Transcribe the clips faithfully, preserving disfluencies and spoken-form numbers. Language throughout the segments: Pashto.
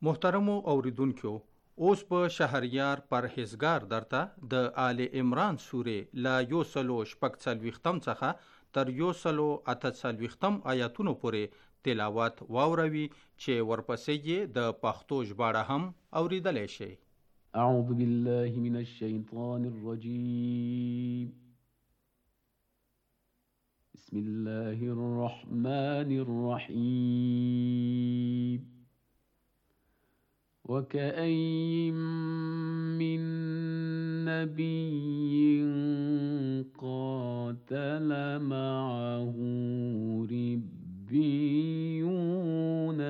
محترمو اوریدونکو، اوس په شهریار پرهیزګار درته د آل عمران سورې لا یو سلو شپږ څلوېښتم څخه تر یو سلو اته څلوېښتم آیاتونو پورې تلاوت واوروي چې ورپسې یې د پښتو ژباړه هم اوریدلی شئ. اعوذ بالله من الشیطان الرجیم. بسم الله الرحمن الرحیم. وكأين من نبي قاتل معه ربيون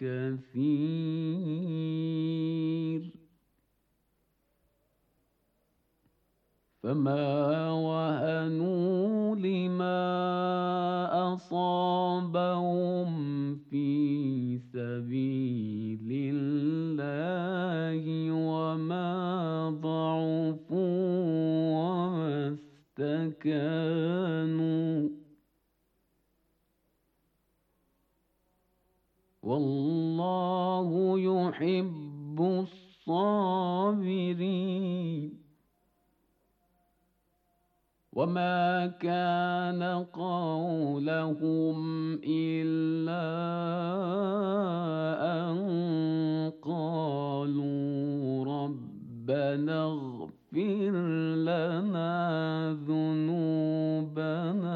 كثير فما وهنوا لما أصابهم في سبيل الله وما ضعفوا وما استكانوا والله يحب الصابرين. وما كان قولهم إلا أن قالوا ربنا اغفر لنا ذنوبنا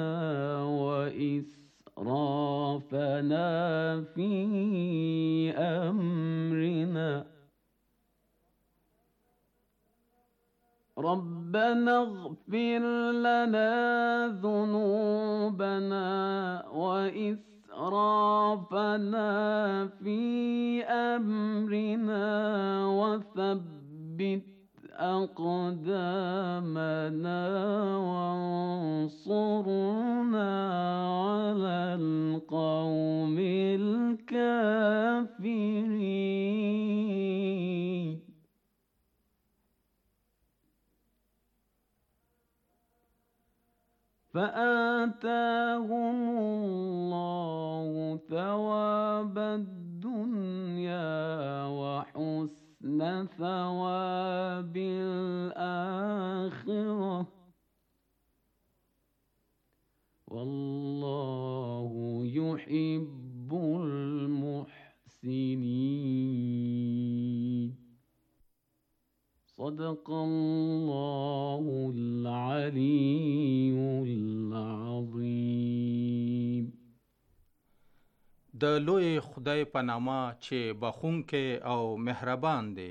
وإسرافنا في أمرنا ربنا اغفر لنا ذنوبنا وإسرافنا في أمرنا وثبت أقدامنا وانصرنا على القوم الكافرين. فآتاهم الله ثواب الدنيا وحسن ثواب الآخرة والله يحب المحسنين. صدق الله العلي العظيم. د لوی خدای په نامه چې بخښونکی او مهربان دی.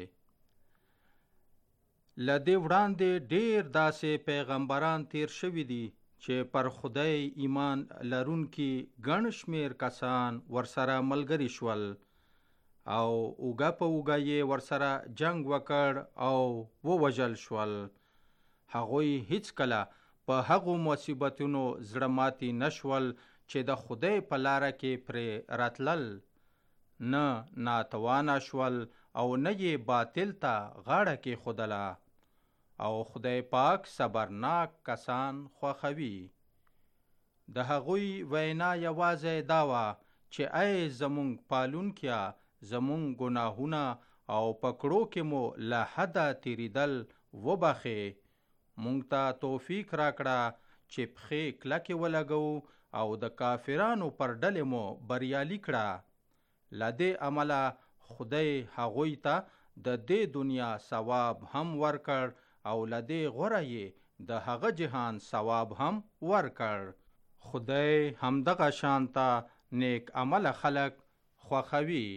له دې وړاندې ډېر داسې پیغمبران تیر شوي دي چې پر خدای ایمان لرونکي ګڼ شمېر کسان ورسره ملګري شول او اوږه په اوږه یې ورسره جنگ وکړ او ووژل شول. هغوی هیڅکله په هغو مصیبتونو زړه ماتي نشول چې د خدای په لاره کې پرې راتلل، نه ناتوانه شول او نه یې باطل ته غاړه کېښودله. او خدای پاک صبرناک کسان خوښوي. د هغوی وینا یوازې دا وه چې ای زمونږ پالونکیه، زمونږ ګناهونه او پکړو کې مو له حده تیریدل وبخې. مونږ ته توفیق راکړه چې پښې کلکې ولګو او د کافرانو پر ډلې مو بریالي کړه. له دې عمله خدای هغوی ته د دې دنیا ثواب هم ورکړ او له دې غوره یې د هغه جهان ثواب هم ورکړ. خدای همدغه شانته نیک عمله خلق خوښوي.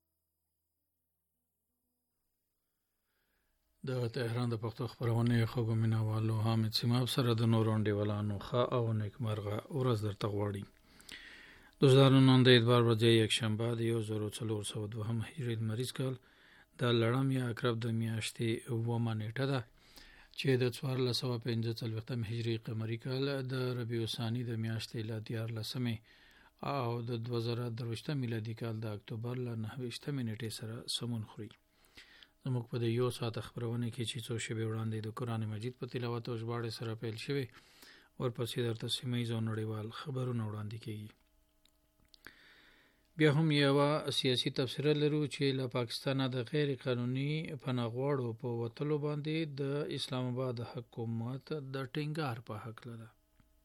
د تهران د پښتو خپرونې خوږو مینوالو حامد سیماب سره د نورو انډیوالانو ښه او نیکمرغه ورځ درته غواړي. دوستانو، نن د اتوار ورځې یکشنبه د یو زر څلور سوه دوهم هجري لمریز کال د لړم یا عقرب د میاشتې اوومه نیټه ده چې د څوارلس سوه پنځه څلوېښتم هجري قمري کال د ربیع الثاني د میاشتې له دیارلسمې او د دوه زره درویشتم میلادي کال د اکتوبر له نهه ویشتمې نیټې سره سمون خوري. زموږ په د یو ساعت خپرونه کې چې څو شېبې وړاندې د قرآن مجید په تلاوت او ژباړې سره پیل شوی، ورپسې درته سیمه ییز او نړیوال خبرونه وړاندې کېږي. بیا هم یوه سیاسي تبصره لرو چې له پاکستانه د غیر قانوني پناه غواړو په وتلو باندې د اسلام آباد حکومت د ټینګار په هکله ده.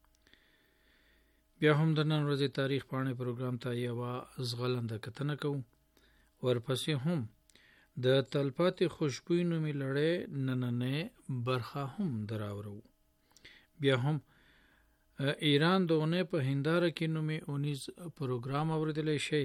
بیا هم د نن ورځې تاریخ پاڼې پروګرام ته یوه ځغلنده کتنه کوو. ورپسې هم د تلپاتې خوشبوی نومې لړۍ نننۍ برخه هم دراورو. بیا هم ایران د اونۍ په هنداره کې نومې اونیز پروګرام اوریدلی شي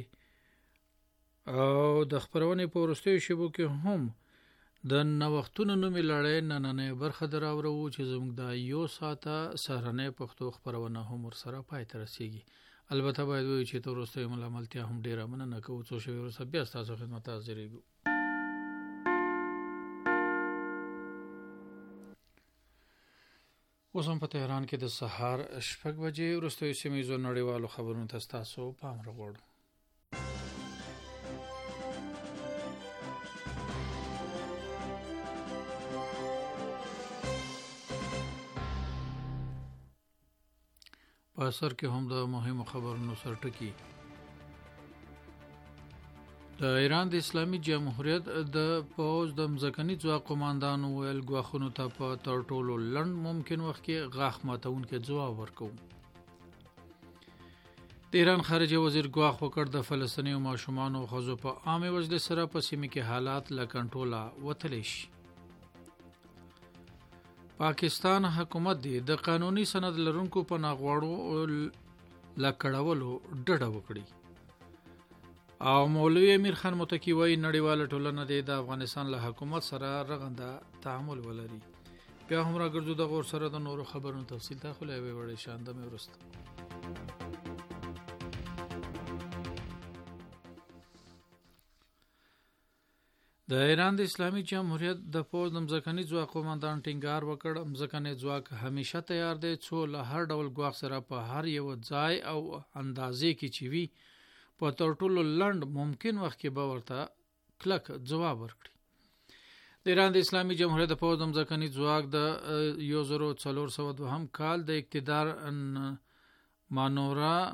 او د خپرونې په وروستیو شیبو کې هم د نوښتونو نومې لړۍ نننۍ برخه دراورو چې زموږ د یو ساعته سهارنۍ پښتو خپرونه هم ورسره پای ته رسیږي. البته باید ووایو چې تر وروستیو ملامتیا هم ډیره مننه کوو. څو شېبې وروسته بیا ستاسو خدمت ته حاضرېږو. اوس هم په تهران کې د سهار شپږ بجې وروستیو سیمهیزو نړیوالو خبرونو ته ستاسو پام راغواړو. په اثر کې هم د مهمو خبرونو سرټکی. د ایران د اسلامي جمهوریت د پوځ د مځکني ځواک قوماندانو ویل ګواښونو ته په تر ټولو لنډ ممکن وخت کې غاښ ماتونکی ځواب ورکوو. د ایران خارجه وزیر ګواښ وکړ د فلسطیني ماشومانو او ښځو په عامې وجلې سره په سیمه کې حالات له کنټروله وتلی شي. پاکستان حکومت دی د قانوني سند لرونکو پناه غواړو له کړولو ډډه وکړي. او مولوی امیر خان متقی وایي نړیواله ټولنه دی د افغانستان له حکومت سره رغنده تعامل ولري. بیا هم راګرځو د غور سره د نورو خبرونو تفصیل ته خو له یوې وړې شاندمې وروسته. د ایران د اسلامي جمهوریت د پوځ د مځکني ځواک قوماندان ټینګار وکړ. مځکني ځواک همیشه تیار دی څو له هر ډول ګواښ سره په هر یو ځای او اندازې کې چې وي په تر ټولو لنډ ممکن وخت کې به ورته کلک ځواب ورکړي. د ایران د اسلامي جمهوریت د پوځ د مځکني ځواک د یو زرو څلور سوه دوهم کال د اقتدار مانورا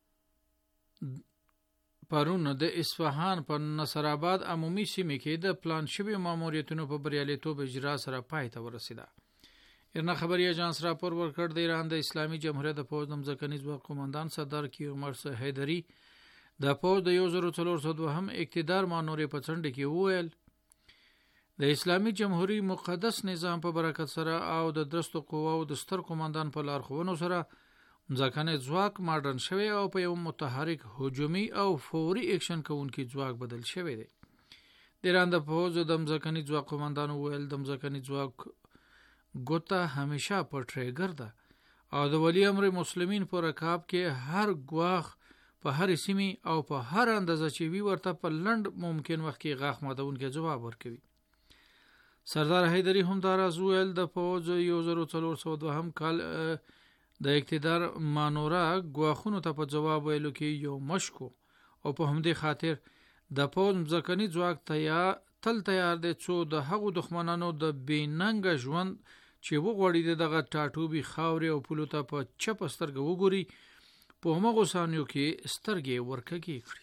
پرون د اصفهان په نصر آباد عمومي سیمه کې د پلان شوی ماموریتونو په بریالیتوب اجرا سره پای ته ورسیده. ایرنا خبري اژانس راپور ورکړ د ایران د اسلامي جمهوریت د پوځ د مځکني ځواک قوماندان سردار کیومرث حیدري د پوځ د یو زرو څلور سوه دوهم اقتدار مانورې په څنډه کې وویل د اسلامي جمهوریت مقدس نظام په برکت سره او د درستو قواو د ستر قوماندان په لارښوونو سره مځکني ځواک ماډرن شوی او په یو متحرک هجومي او فوري اکشن کوونکی ځواک بدل شوی دی. د ایران د پوځ د مځکني ځواک قوماندان ویل د مځکني ځواک ګوته همیشه په ټریګر ده او د ولی امر مسلمین په رکاب کې هر ګواښ په هر سیمه او په هر اندازه چې وی ورته په لند ممکن وخت کې غاښ ماتونکي جواب ورکوي. سردار حیدری هم دا راز ویل د پوځ یو زرو څلور سوه دوهم کال د اقتدار مانورا ګواښونو ته په جواب ویلو کې یو مشکو او په همدې خاطر د پوځ مځکني ځواک تیار تل تیار دی څو د هغو دښمنانو د بېننګ ژوند چې وغوړي دغه ټاټوبي خاورې او پولو ته په چپ سترګه وګوري په همغو ثانیو کې سترګې ورکږي کړي.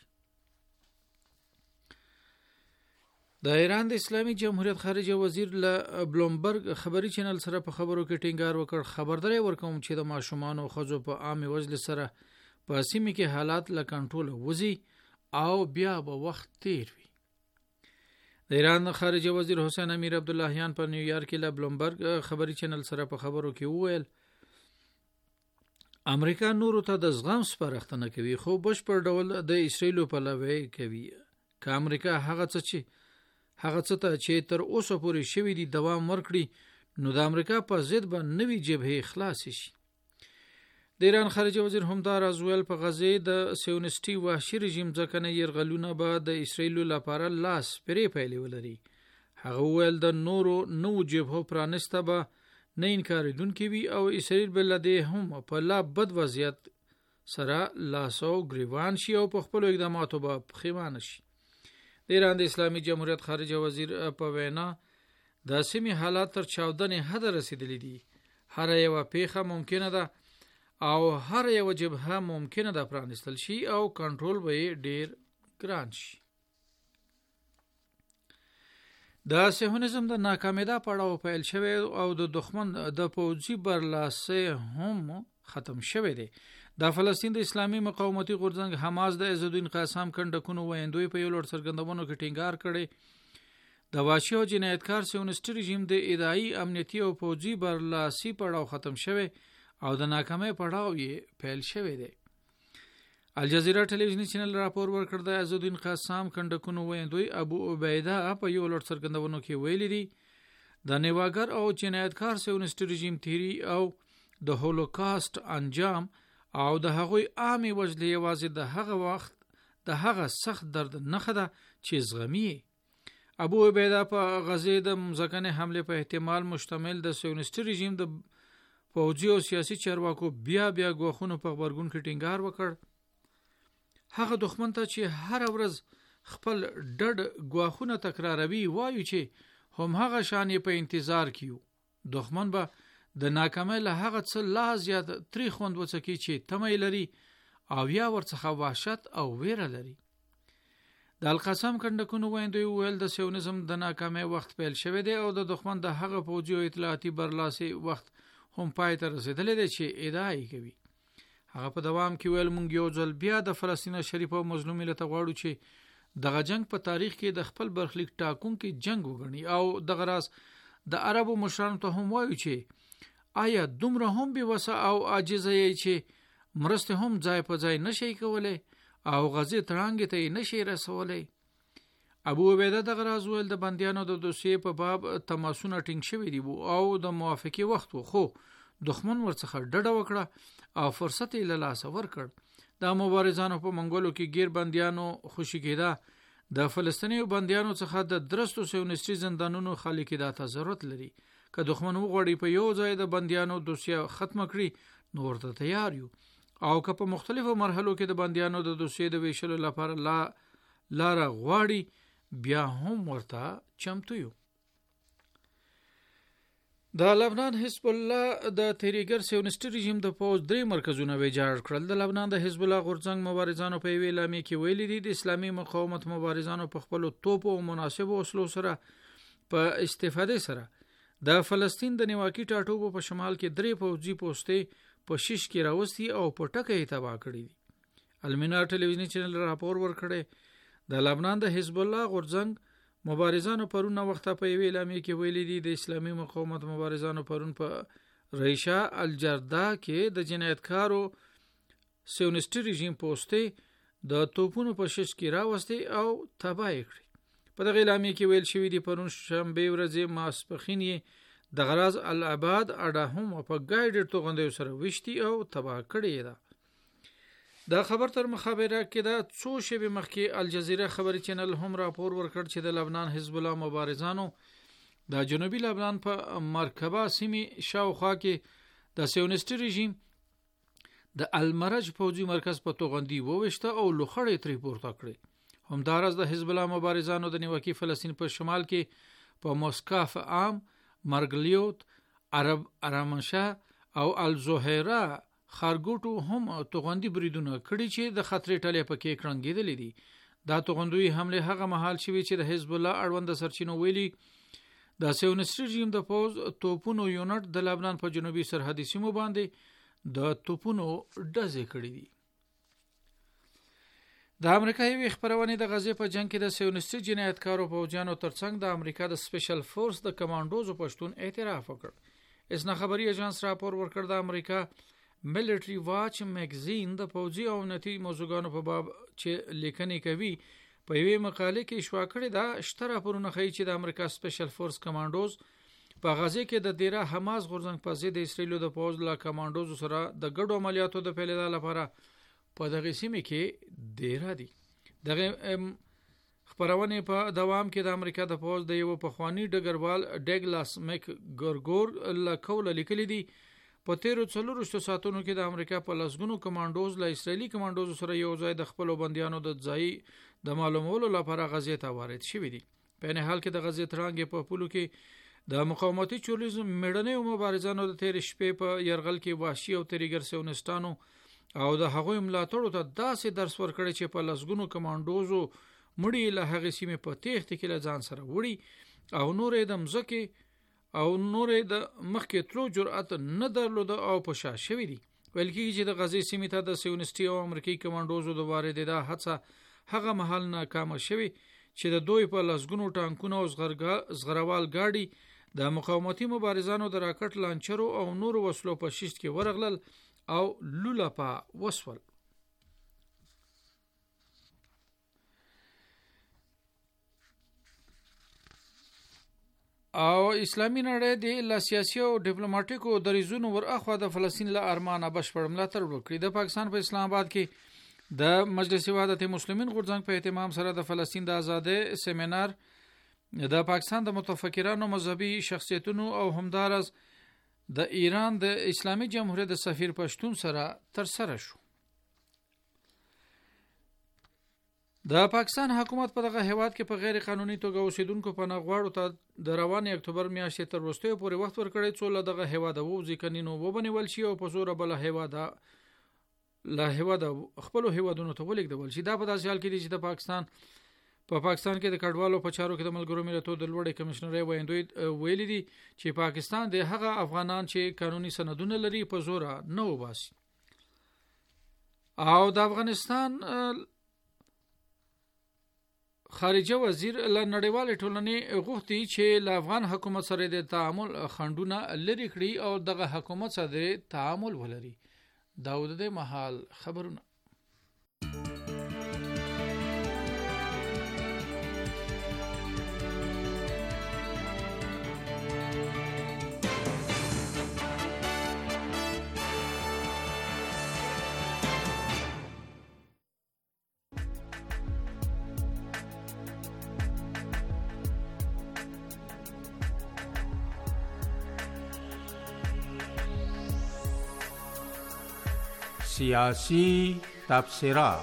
د ایران د اسلامي جمهوریت خارجه وزیر له بلومبرګ خبري چینل سره په خبرو کې ټینګار وکړ. خبرداري ورکوم چې د ماشومان او ښځو په عامه وجل سره په سیمه کې حالات له کنټرول وځي او بیا به وخت تیر وي. د ایران خارجه وزیر حسین امیر عبداللهیان په نیویارک کې له بلومبرګ خبري چینل سره په خبرو کې وویل امریکا نورو ته د زغم سپارښتنه کوي خو بشپړ ډول د اسرائیل په لوی کوي. که امریکا هغه څه چې هغه څه ته چې تر اوسه پورې شوی دی دوام ورکړي نو د امریکا په ضد به نوې جبهه خلاص شي. د ایران خارجه وزیر هم دا راز ویل په غزه د سیونسټي وحشي رژیم ځکنه يرغلونه به د اسرائیل لپاره لاس پرې پیلې ولري. هغه ویل د نورو نو جبهه پرانسته به نه انکاریدونکې وي او اسرائیل بل دې هم په لا بد وضعیت سره لاسو گریوان شي او په خپل اقداماتو به پښیمانه شي. د ایران د اسلامي جمهوریت خارجه وزیر په وینا د سیمې حالات تر چاودنې حد رسیدلي دي. هر یو پیښه ممکنه ده او هر یو جبهه ممکنه د پرانستل شي او کنټرول به ډیر ګران شي. د صهیونیزم د ناکامیدا پړاو پیل شوی او د دښمن د پوځي برلاسه هم ختم شوی دی. د فلسطین د اسلامي مقاومتي غورځنګ حماس د عزالدین قاسم کندکونو ویندوی په یو لړ څرګندونو کې ټینګار کړي د وحشي او جنایتکار سیونیسټ رژیم د اداري امنیتي او پوځي برلاسي پړاو ختم شوی او د ناکامۍ پړاو یې پیل شوی دی. الجزیره ټلویزیونی چینل راپور ورکړ د عزالدین قاسم کندکونو ویندوی ابو عبیده په یو لړ څرګندونو کې ویلي دي د نیواګر او جنایتکار سیونیسټ رژیم تیری او د هولوکاست انجام او د هغوی عامي وجلې یوازې د هغه وخت د هغه سخت درد نه ده چې زغمي. ابو عبیده په غزې د مځکنې حمله په احتمال مشتمل د سیونیسټ رژیم د پوځي او سیاسي چارواکو بیا بیا غوښونو په خبرګون کې ټینګار وکړ. هغه دښمن ته چې هر ورځ خپل ډډ غوښونه تکراروي وایي چې هم هغه شان په انتظار کیو. دښمن به د ناکامۍ له هغه څه لا زیات تریخ خوند وڅکي چې تمه لري او یا ورڅخه وحشت او ویره لري. د القاسم کندکونو ویندوی ویل د سیونیزم د ناکامۍ وخت پیل شوی دی او د دښمن د هغه پوځي او اطلاعاتي برلاسي وخت هم پای ته رسیدلی دی چې ادعا یې کوي. هغه په دوام کې ویل مونږ یو ځل بیا د فلسطین شریف او مظلوم ملت غواړو چې دغه جنگ په تاریخ کې د خپل برخلیک ټاکونکي جنگ وګڼي او دغه راز د عربو مشرانو ته هم وایو چې آیا دومره هم بې وسه او عاجزه یې چې مرسته هم ځای په ځای نشي کولای او غزې تړانګې ته نشي رسولای. ابو عبیده دغه راز ویل د بندیانو د دوسیې په باب تماسونه ټینګ شوي دي او د موافقې وخت و خو دښمن ورڅخه ډډه وکړه او فرصت یې له لاسه ورکړ. د مبارزانو په منګولو کې غیر بندیانو خوشي کېده د فلسطیني بندیانو څخه د درستو سیونیسټي زندانونو خالی کېدا ته ضرورت لري. که دښمن وغواړي په یو ځای د بندیانو دوسیه ختم کړي نو ورته تیار یو او که په مختلفو مرحلو کې د بندیانو د دوسیې د ویشلو لپاره لا لاره غواړي بیا هم ورته چمتو یو. د لبنان حزب الله د تیریګر سیونیسټ رژیم د پوز درې مرکزونه ویجاړ کړل. د لبنان د حزب الله غورځنګ مبارزانو په ویل اعلامیه کې ویلي دي د اسلامي مقاومت مبارزانو په خپل توپ او مناسبو وسلو سره په استفاده سره د فلسطین د نیواکي ټاټوبو په شمال کې درې پوځي پوسټې په شش کې راوستي او په ټکه یې تباه کړي دي. المنار ټلویزیونی چینل راپور ورکړی د لبنان د حزب الله غورځنګ مبارزانو پرون وخت په یوه اعلامیه کې ویلي دي د اسلامي مقاومت مبارزانو پرون په ریشا الجردا کې د جنایتکارو سیونیسټ رژیم پوسټې د توپونو په شش کې راوستي او تباه کړي. په دغه اعلامیه کې ویل شوی دی پرون شنبه ورځ ماسپخین یې د غراز العباد اډه هم په ګایډ توغندې سره وشتي او تباه کړي ده. دا خبر تر مخابره کې دا څو شپې مخکې الجزیره خبري چینل هم راپور ورکړ چې د لبنان حزب الله مبارزانو د جنوبي لبنان په مرکبه سیمې شاوخوا کې د سیونیسټ رژیم د المرج پوځي مرکز په توغندي وويشته او لوخړې تری پورته کړې. همدارس د حزب الله مبارزانو د نیوکي فلسطین په شمال کې په موسکاف عام مرګلیوت عرب ارامنشاه او الزهيره خارګوټو هم توغندي بریدونه کړي چې د خطرې ټلې پکې کړنګېدلې دي. دا توغندوی حمله هغه مهال شوی چې د حزب الله اړوند سرچینو ویلي د سیونیسټ رژیم د پوز توپونو یونټ د لبنان په جنوبي سرحدي سیمو باندې د توپونو ډزې کړي دي. د امریکا یوې خبرونه د غزې په جنگ کې د سیونیسټ جنایتکارو پوځیانو ترڅنګ د امریکا د سپیشل فورس د کمانډوزو پښتون اعتراف وکړ. اسنا خبري ایجنس راپور ورکړ د امریکا ملټری واچ میگزین د پوځي او نتی موضوعګانو په باب چې لیکنې کوي په یوې مقاله کې شوا کړی دا شتره پرونه خي چې د امریکا سپیشل فورس کمانډوز په غزې کې د دیره حماس غورځنګ په ضد د اسرایل د پوځ لا کمانډوز سره د ګډو عملیاتو د پیلېدا لپاره په دغه سیمه کې دیره دي. دغه خبرونه په دوام کې د امریکا د پوځ د یو پخوانی ډګروال ډګلاس میک ګورګور لا کول لیکلي دي په تیرو څلورو ساعتونو کې د امریکا په لسګونو کمانډوز له اسرایلی کمانډوز سره یو ځای د خپل بنديانو د ځای د معلومولو لپاره غزې ته وارد شوي دي. په نه حال کې د غزې ترانګ په پولو کې د مقاومتي چورلیزم میړنیو مبارزانو د تیر شپې په يرغل کې وحشي او تریګر سیونستانو او د هغوی ملاتړو ته داسې درس ورکړی چې په لسګونو کمانډوزو مړي له هغې سیمې په تیښته کې له ځان سره وړي او نورې د مځکې او نورې د مخکې تلو جرأت نه درلوده او په شا شوي دي. ویل کېږي چې د غزې سیمې ته د سیونستي او امریکایي کمانډوزو د واردېدا هڅه هغه مهال ناکامه شوې چې د دوی په لسګونو ټانکونه او زغروال ګاډي د مقاومتي مبارزانو د راکټ لانچرو او نورو وسلو په شیشت کې ورغلل او لولپا وسول. او اسلامي نړۍ د لا سیاسي او ډیپلوماټیکو دریزونو ور اخوا د فلسطین له ارمانه بشپړ ملاتړ وکړي. د پاکستان په اسلام آباد کې د مجلس وحدت المسلمین غورځنګ په اهتمام سره د فلسطین د ازادۍ سیمینار د پاکستان د متفکرانو مذهبي شخصیتونو او همدارس د ایران د اسلامي جمهوریت د سفیر پښتون سره تر سره شو. د پاکستان حکومت په دغه هیواد کې په غیر قانوني توګه اوسیدونکو په نغواړو ته د روان اکتوبر میاشتې تر وروستیو پورې وخت ورکړی څو له دغه هیواد ووځي کنینو وبنیول شي او په زور بل هیواد له هیواد خپل هیوادونو ته ولېږدول شي. دا په داسې حال کې دی چې د پاکستان په پاکستان کې د کډوالو په چارو کې د ملګرو ملتونو د لوړې کمشنرۍ ویندوی ویلي دي چې پاکستان د هغه افغانان چې قانوني سندونه لري په زور نه وباسي. او د افغانستان خارجه وزیر له نړیوال ټولنې غوښتي چې له افغان حکومت سره د تعامل خنډونه لري کړي او دغه حکومت سره د تعامل ولري. داود د محل خبرونه. سیاسی تبصره.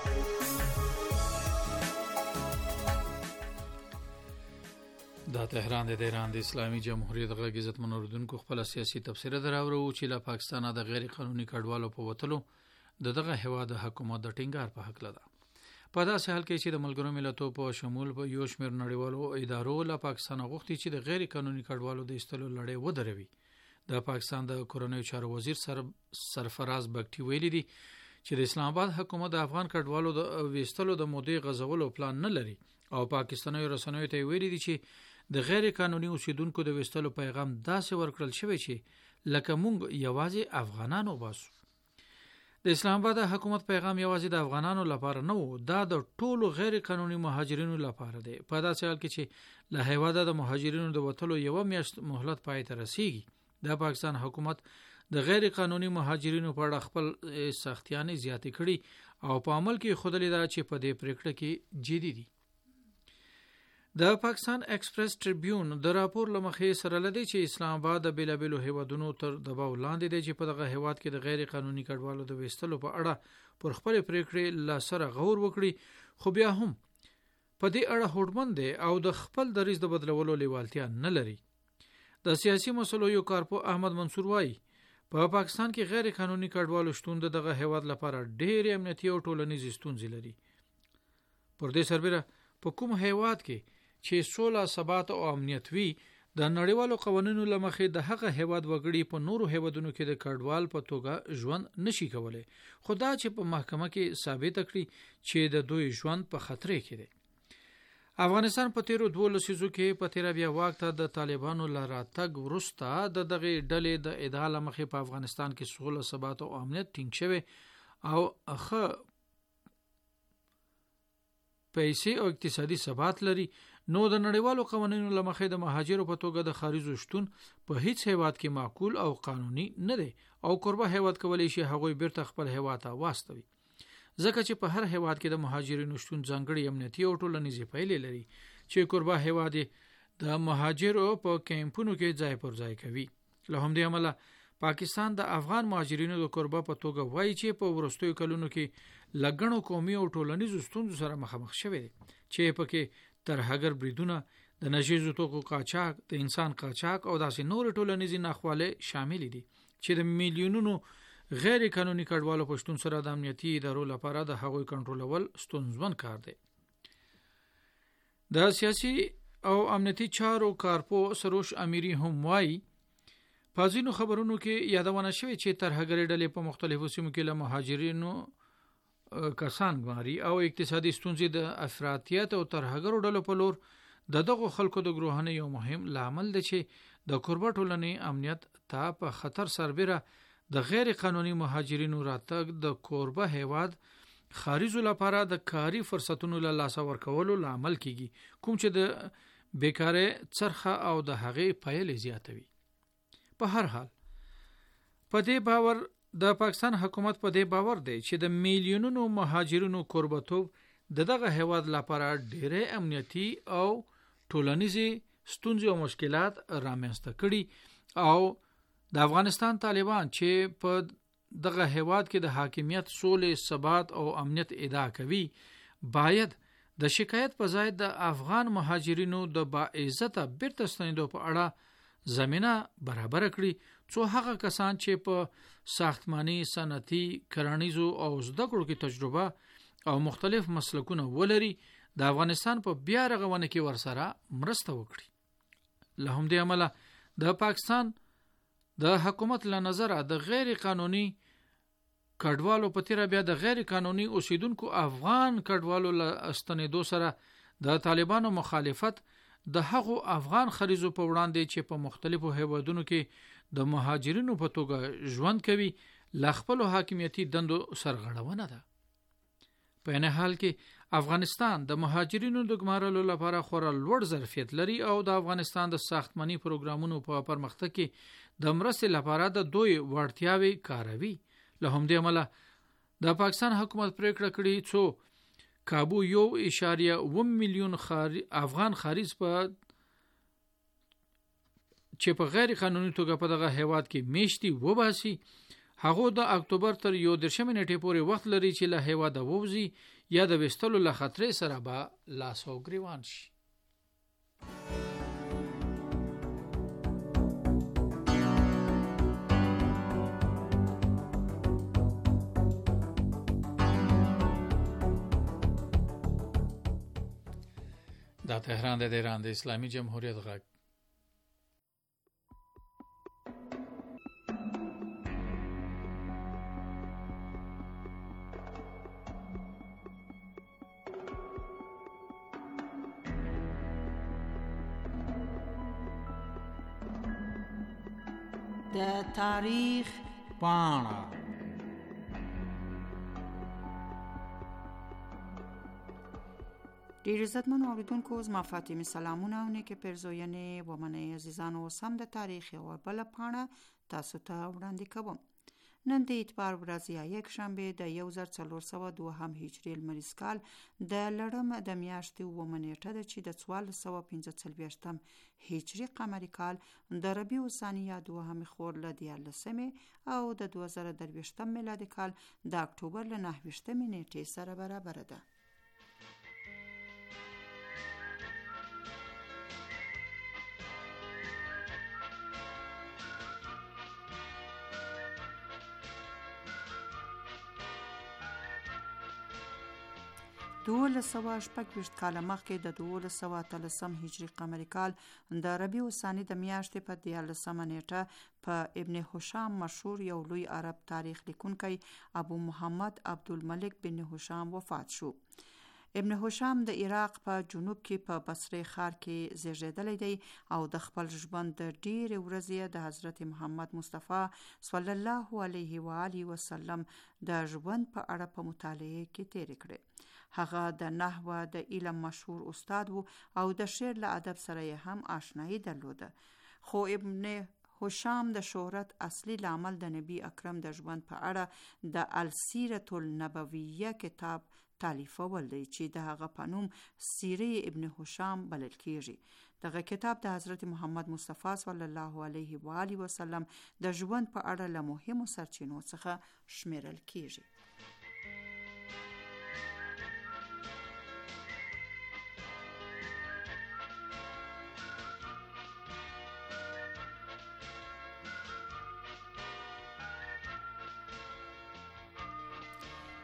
دا تهران د ایران د اسلامي جمهوریت غږ عزت منوردونکو خپل سیاسي تبصره دراوړو چې له پاکستان د غیر قانوني کډوالو په وټلو د دغه هواد حکومت د ټینګار په حق لده. په داسې حال کې چې د ملګرو ملتونو په شمول په یو شمېر نړیوالو ادارو له پاکستان غوښتي چې د غیر قانوني کډوالو د ایستلو لړۍ ودروي. د پاکستان د کورنیو چارو وزیر سر سرفراز بګټي ویلي دي چې د اسلام آباد حکومت د افغان کډوالو د ویستلو د مودې غزولو پلان نه لري او پاکستاني رسنیو ته ویلي دي چې د غیر قانوني اوسیدونکو د ویستلو پیغام داسې ورکړل شوی چې لکه مونږ یوازې افغانانو باسو. د اسلام آباد حکومت پیغام یوازې د افغانانو لپاره نه و، دا د ټولو غیر قانوني مهاجرینو لپاره دی. په داسې حال کې چې له هیواده د مهاجرینو د وټلو یو میاشت مهلت پای ته رسیږي، د پاکستان حکومت د غیر قانوني مهاجرینو په اړه خپل سختیانې زیاتې کړي او په عمل کې خودلې دا چې په دې پریکړه کې جدي دي. د پاکستان ایکسپریس ټریبیون د راپور لمخې سره لدی چې اسلام آباد د بیلابیلو هیوادونو تر دباو لاندې دی چې په دغه هیواد کې د غیر قانوني کډوالو د ویستلو په اړه پر خپل پریکړې لا سره غور وکړي، خو بیا هم په دې اړه هوډمن دی او د خپل دریځ د بدلولو لیوالتیا نه لري. د سیاسي مسلو یو کارپو احمد منصور وایي په پاکستان کې غیر قانوني کډوالو شتون دغه هیواد لپاره ډېر امنیتي او ټولنیز ستونزې لري. پر دې سربېره په کوم هیواد کې چې سوله ثبات او امنیت وي، د نړیوالو قوانینو لمخې د هغه هیواد وګړي په نورو هیوادونو کې د کډوال په توګه ژوند نشي کولای، خدا چې په محکمه کې ثابت کړي چې د دوی ژوند په خطر کې دی. افغانستان په تیرو دوه لسیزو کې په تیر بیا وخت د طالبانو لراتګ وروسته د دغه ډلې د ادعا لمخې په افغانستان کې سوله ثبات او امنیت ټینګ شوی او اخه پیسې او اقتصادي ثبات لري، نو د نړیوالو قوانینو لمخې د مهاجرو په توګه د خارجو شتون په هیڅ هیواد کې معقول او قانوني نه دی او قربه هیواد کولی شي هغوی بیرته خپل هیواد ته واستوي، ځکه چې په هر هیواد کې د مهاجرینو شتون ځانګړي امنیتي او ټولنیزې پایلې لري چې قربه هیواد د مهاجرو په کیمپونو کې ځای پر ځای کوي. له همدې امله پاکستان د افغان مهاجرینو د قربه په توګه وایي چې په وروستیو کلونو کې لګڼو قومي او ټولنیزو ستونزو سره مخامخ شوی دی چې پکې تر هغر بریدونه، د نشیزو توکو قاچاق، د انسان قاچاق او داسې نور ټولنیزې ناخواله شامل دي چې د میلیونونو غیر قانوني کډوالو پښتون سره د امنیتي ادارو لپاره د هغوی کنټرولول ستونزمن کار دی. د سیاسي او امنیتي چارو کارپو سروش امیری هم وایي په ځینو خبرونو کې یادونه شوې چې ترهګرې ډلې په مختلفو سیمو کې له مهاجرینو کسان ګماري او اقتصادي ستونزې د افراطیت او ترهګرو ډلو په لور د دغو خلکو د ګروهنې یو مهم لامل دی چې د کوربه ټولنې امنیت ته په خطر سربېره د غیر قانوني مهاجرینو راتګ د کوربه هیواد خارجو لپاره د کاري فرصتونو له لاسه ورکولو لامل کیږي، کوم چې د بیکاری څرخه او د هغې پایلې زیاتوي. په هر حال په دې باور د پاکستان حکومت په دې باور دی چې د میلیونونو مهاجرینو کوربتوب د دغه هیواد لپاره ډېرې امنیتي او ټولنیزې ستونزې او مشکلات رامنځته کړي او د افغانستان طالبان چې په دغه هیواد کې د حاکمیت، سولې، ثبات او امنیت ادعا کوي باید د شکایت په ځای د افغان مهاجرینو د باعزته بیرته ستنېدو په اړه زمینه برابر کړي، څو هغه کسان چې په ساختماني، صنعتي، کرنیزو او زده کړو کې تجربه او مختلف مسلکونه ولري د افغانستان په بیا رغونه کې ورسره مرسته وکړي. له همدې امله د پاکستان د حکومت له نظره د غیر قانوني کډوالو په تیر بیا د غیر قانوني اوسیدونکو افغان کډوالو له استنېدو سره د طالبانو مخالفت د هغو افغان خریزو په وړاندې چې په مختلفو هیوادونو کې د مهاجرینو په توګه ژوند کوي له خپلو حاکمیتي دندو سرغړونه ده. په این حال کې افغانستان د مهاجرینو د ګمارلو لپاره خورا لوړ ظرفیت لري او د افغانستان د ساختماني پروګرامونو په پرمختګ کې د مرستې لپاره د دوی وړتیاوې کاروي. له همدې امله د پاکستان حکومت پریکړه کړې څو کابو یو اشاریه اووه میلیون خار... افغان خارج په چې په غیر قانوني توګه په دغه هیواد کې میشتي وباسي، هغه د اکتوبر تر یو درشمې نیټې پورې وخت لري چې له هیواده ووځي یا د وستلو له خطرې سره به لاس او ګریوان شي. دا تهران د ایران د اسلامي جمهوریت غږ. د تاریخ پاڼه. ډیر عزتمنو اوریدونکو، زما فاطمه سلامونه او نیکه پرزوینې و منی عزیزانو، سم د تاریخ او بل پاڼه تاسو ته وړاندې کوم. نن د اتبار ورځ یک شنبه د یو زر څلور سوه دوهم هجري لمریز کال د لړم د میاشتې اوومه نیټه ده چې د څوارلس سوه پنځه څلوېښتم هجري قمري کال د ربیع الثانیه دوهمې خور له دیارلسمې او د دوه زره درویشتم میلادي کال د اکتوبر له نهه ویشتمې نیټې سره برابر ده. دولس سوه شپږ ویشت کاله مخکې د دولس سوه اتلسم هجري قمري کال د ربیع الثاني د میاشتې په دیارلسمه نیټه په ابن هشام مشهور یو لوی عرب تاریخ لیکونکی ابو محمد عبدالملک بن هشام وفات شو. ابن هشام د عراق په جنوب کې په بصره ښار کې زیږیدلی دی او د خپل ژوند د ډېرې ورځې د حضرت محمد مصطفی صلی الله علیه و آله وسلم د ژوند په اړه په مطالعه کې تیرې کړې. هغه د نحوه د علم مشهور استاد و او د شعر له ادب سره یې هم آشنایی درلوده. خو ابن هشام د شهرت اصلي لامل د نبی اکرم د ژوند په اړه د السیرة النبویه کتاب تالیفول دی چې د هغه په نوم سیره ابن هشام بلل کیږي. دغه کتاب د حضرت محمد مصطفی صلی الله علیه و آله وسلم د ژوند په اړه له مهمو سرچینو څخه شمیرل کیږي.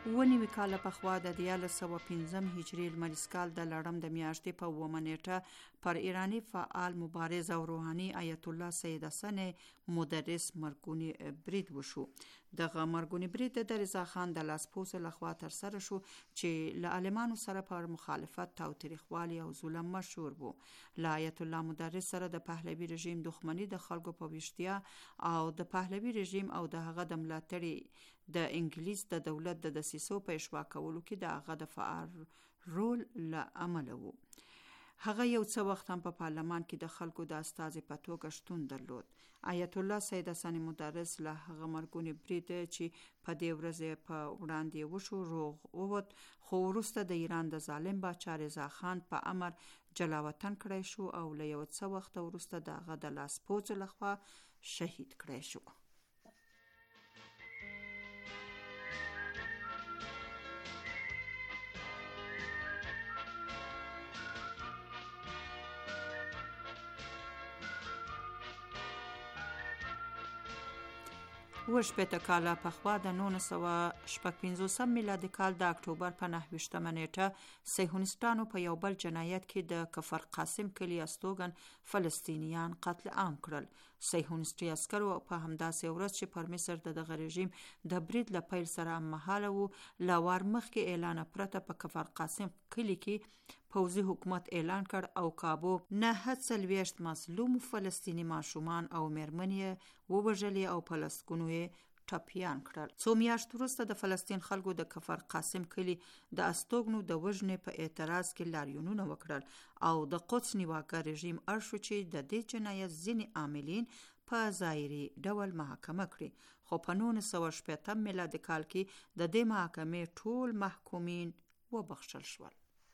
اوه نوي کاله پخوا د دیارلس سوه پنځم هجري لمریز کال د لړم د میاشتې په اوومه نیټه پر ایرانی فعال مبارز او روحاني آیت الله سید حسن مدرس مرګونی برید وشو. دغه مرګونی برید د رضا خان د لاسپوڅ لخوا تر سره شو چې له عالمانو سره پر مخالفت او تاریخوالي او ظلم مشهور وو. له آیت الله مدرس سره د پهلوي رژیم دښمنی د خلکو په ویشتیا او د پهلوي رژیم او د هغه د ملاتړي د انګلیس د دولت د دسیسو په اشوا کولو کې د هغه د فعال رول له امله وو. هغه یو څه وخت هم په پارلمان کې د خلکو د استازي په توګه شتون درلود. آیت الله سید حسن مدرس له هغه مرګونی برید چې په دې ورځ په وړاندې وشو روغ ووت، خو وروسته د ایران د ظالم باچا رضا خان په امر جلاوطن کړی شو او له یو څه وخت وروسته د هغه د لاسپوڅ لخوا شهید کړی شو. اوه شپېته کاله پخوا د نولس سوه شپږ پنځوسم میلادي کال د اکتوبر په نهه ویشتمه نیټه صهیونیستانو په یو بل جنایت کې د کفر قاسم کلي استوګن فلسطینیان قتل عام کړل. صهیونیستي عسکرو په همداسې ورځ چې پر مصر د دغه رژیم د برید له پیل سره هممهاله وو، له وار مخکې اعلان پرته په کفر قاسم کلي کې پوځي حکومت اعلان کړ او کابو نهه څلوېښت مظلوم فلسطیني ماشومان او میرمنې ووژلې او په لسګونو یې ټپیان کړل. څو میاشت وروسته د فلسطین خلکو د کفر قاسم کلي د استوګنو د وژنې په اعتراض کې لاریونونه وکړل او د قدس نیواګر رژیم اړ شو چې د دې جنایت ځینې عاملین په ظاهري ډول محاکمه کړي، خو په نولس سوه شپېتم میلادي کال کې د دې محاکمې ټول محکومین وبخښل شول.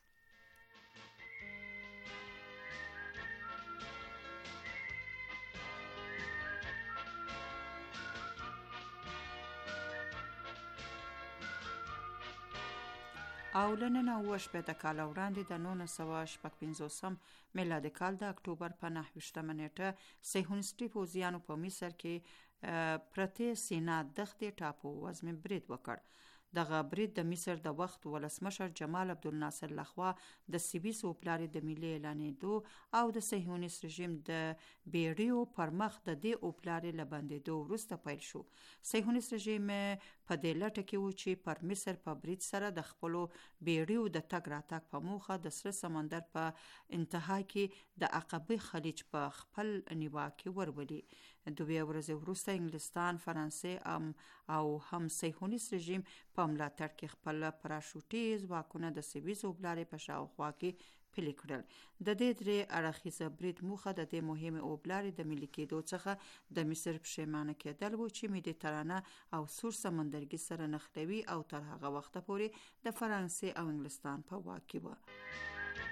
او لننه اوه شپېته کاله وړاندې د نولس سوه شپږ پنځوسم میلادي کال د اکتوبر په نهه ویشتمه نیټه صهیونیستي پوځیانو په مصر کې پرتې سینا دښتې ټاپو وزمې برید وکړ. دغه برید د مصر د وخت ولسمشر جمال عبدالناصر لخوا د سویس اوپلارې د ملي اعلانېدو او د صهیونیست رژیم د بیړیو پر مخ د دې اوپلارې له بندېدو وروسته پیل شو. صهیونیست رژیم په دې لټه کې و چې پر مصر په برید سره د خپلو بیړیو د تګ راتګ په موخه د سره سمندر په انتها کې د عقبه خلیج په خپل نیوا کې ورولي. دوه ورځې وروسته انګلستان، فرانسې او هم صهیونیست رژیم په ملاتړ کې خپل پراشوټي ځواکونه د سویس اوبلارې په شاوخوا کې پلي کړل. د دې درې اړخیزه برید موخه د دې مهمې اوبلارې د ملي کېدو څخه د مصر پښیمانه کېدل و چې مدیترانه او سور سمندرګي سره نښلوي او تر هغه وخته پورې د فرانسې او انګلستان په واک کې و.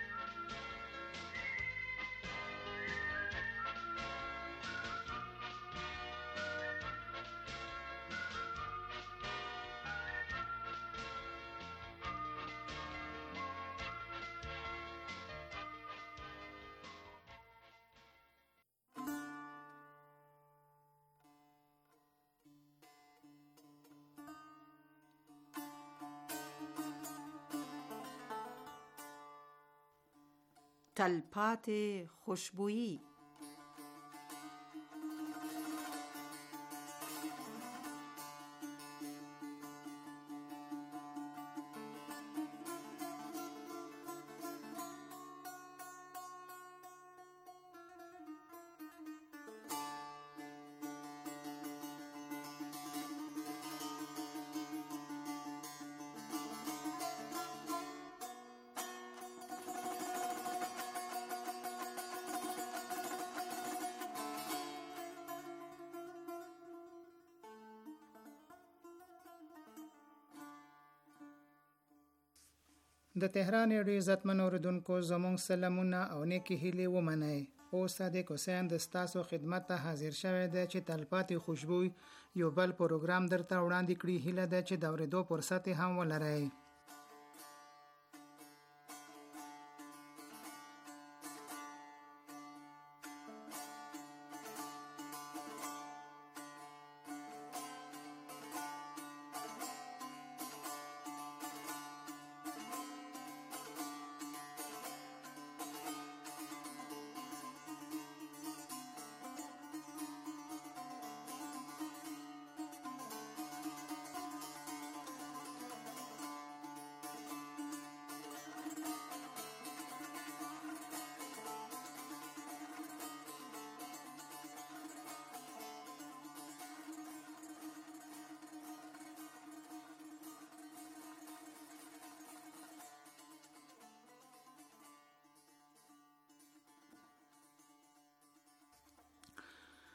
تلپاتې خوشبویی. د تهران ډېر عزتمن اوریدونکو زموږ سلامونه او نیکی هیلې ومنئ. او صادق حسین د ستاسو خدمت ته حاضر شوی دی چې تلپاتې خوشبوی یو بل پروګرام درته وړاندې کړي. هیله ده چې د اورېدو فرصت هم ولرئ.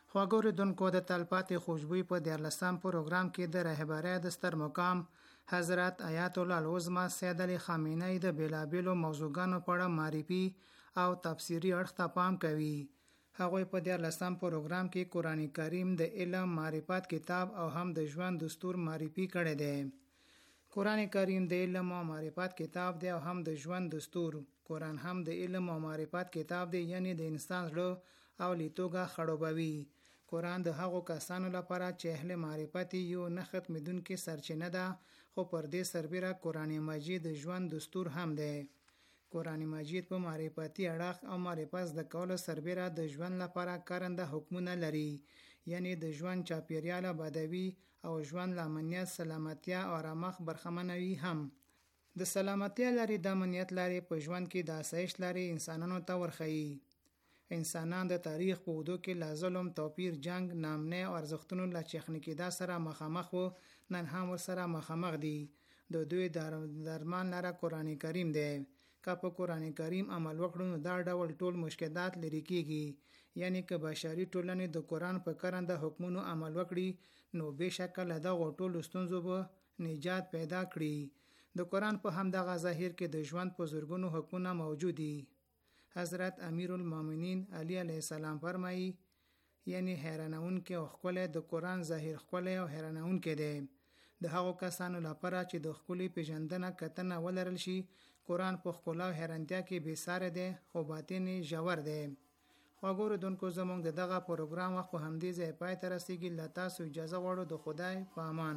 خواږه اوریدونکو، د تلپاتې خوشبویي په دیارلسم پروګرام کې د رهبرۍ د ستر مقام حضرت آیت الله العظمى سید علي خامنه‌ای د بیلابیلو موضوعګانو په اړه معرفي او تفسیری اړخ ته پام کوي. هغوی په دیارلسم پروګرام کې قرآن کریم د علم معرفت کتاب او هم د ژوند دستور معرفي کړی دی. قرآن کریم د علم او معرفت کتاب دی او هم د ژوند دستور. قرآن هم د علم او معرفت کتاب دی، یعنی د انسان زړه او لیتوګه خړوبوي. قرآن د هغو کسانو لپاره چې اهل معرفت یو نه ختمېدونکې سرچینه ده، خو پر دې سربیره قرآن مجید د ژوند دستور هم دی. قرآن مجید په معرفتي اړخ او معرفت زده کولو سربیره د ژوند لپاره کارنده حکمونه لري، یعنی د ژوند چاپیریال بدوي او ژوند له امنیت، سلامتیا او آرامښت برخمنوي. هم د سلامتیا لري، د امنیت لري، په ژوند کې د آسایش لري انسانانو ته ورښيي. انسانان د تاریخ په اوږدو کې له ظلم، توپیر، جنگ، ناامنۍ او ارزښتونو له چخنکېدا سره مخامخ وو، نن هم ورسره مخامخ دي. د دوی درمان لره قرآن کریم دی. که په قرآن کریم عمل وکړو نو دا ډول ټول مشکلات لرې کیږي. یعنی که بشري ټولنې د قرآن په کارنده حکمونو عمل وکړي نو بېشکه له دغو ټولو ستونزو به نجات پیدا کړي. د قرآن په همدغه ظاهر کې د ژوند په زرګونو حکمونه موجود دي. حضرت امیر المؤمنین علی علیه السلام فرمایي، یعنی حیرانونکی او ښکلی د قرآن ظاهر ښکلی او حیرانونکی دی. د هغو کسانو لپاره چې د ښکلي پیژندنه کتنه ولرل شي، قرآن په ښکلا او حیرانتیا کې بې ساره دی، خو باطن یې ژور دی. خواږه اورېدونکو، زموږ د دغه پروګرام وخت په همدې ځای پای ته رسېږي. له تاسو اجازه غواړو. د خدای په امان.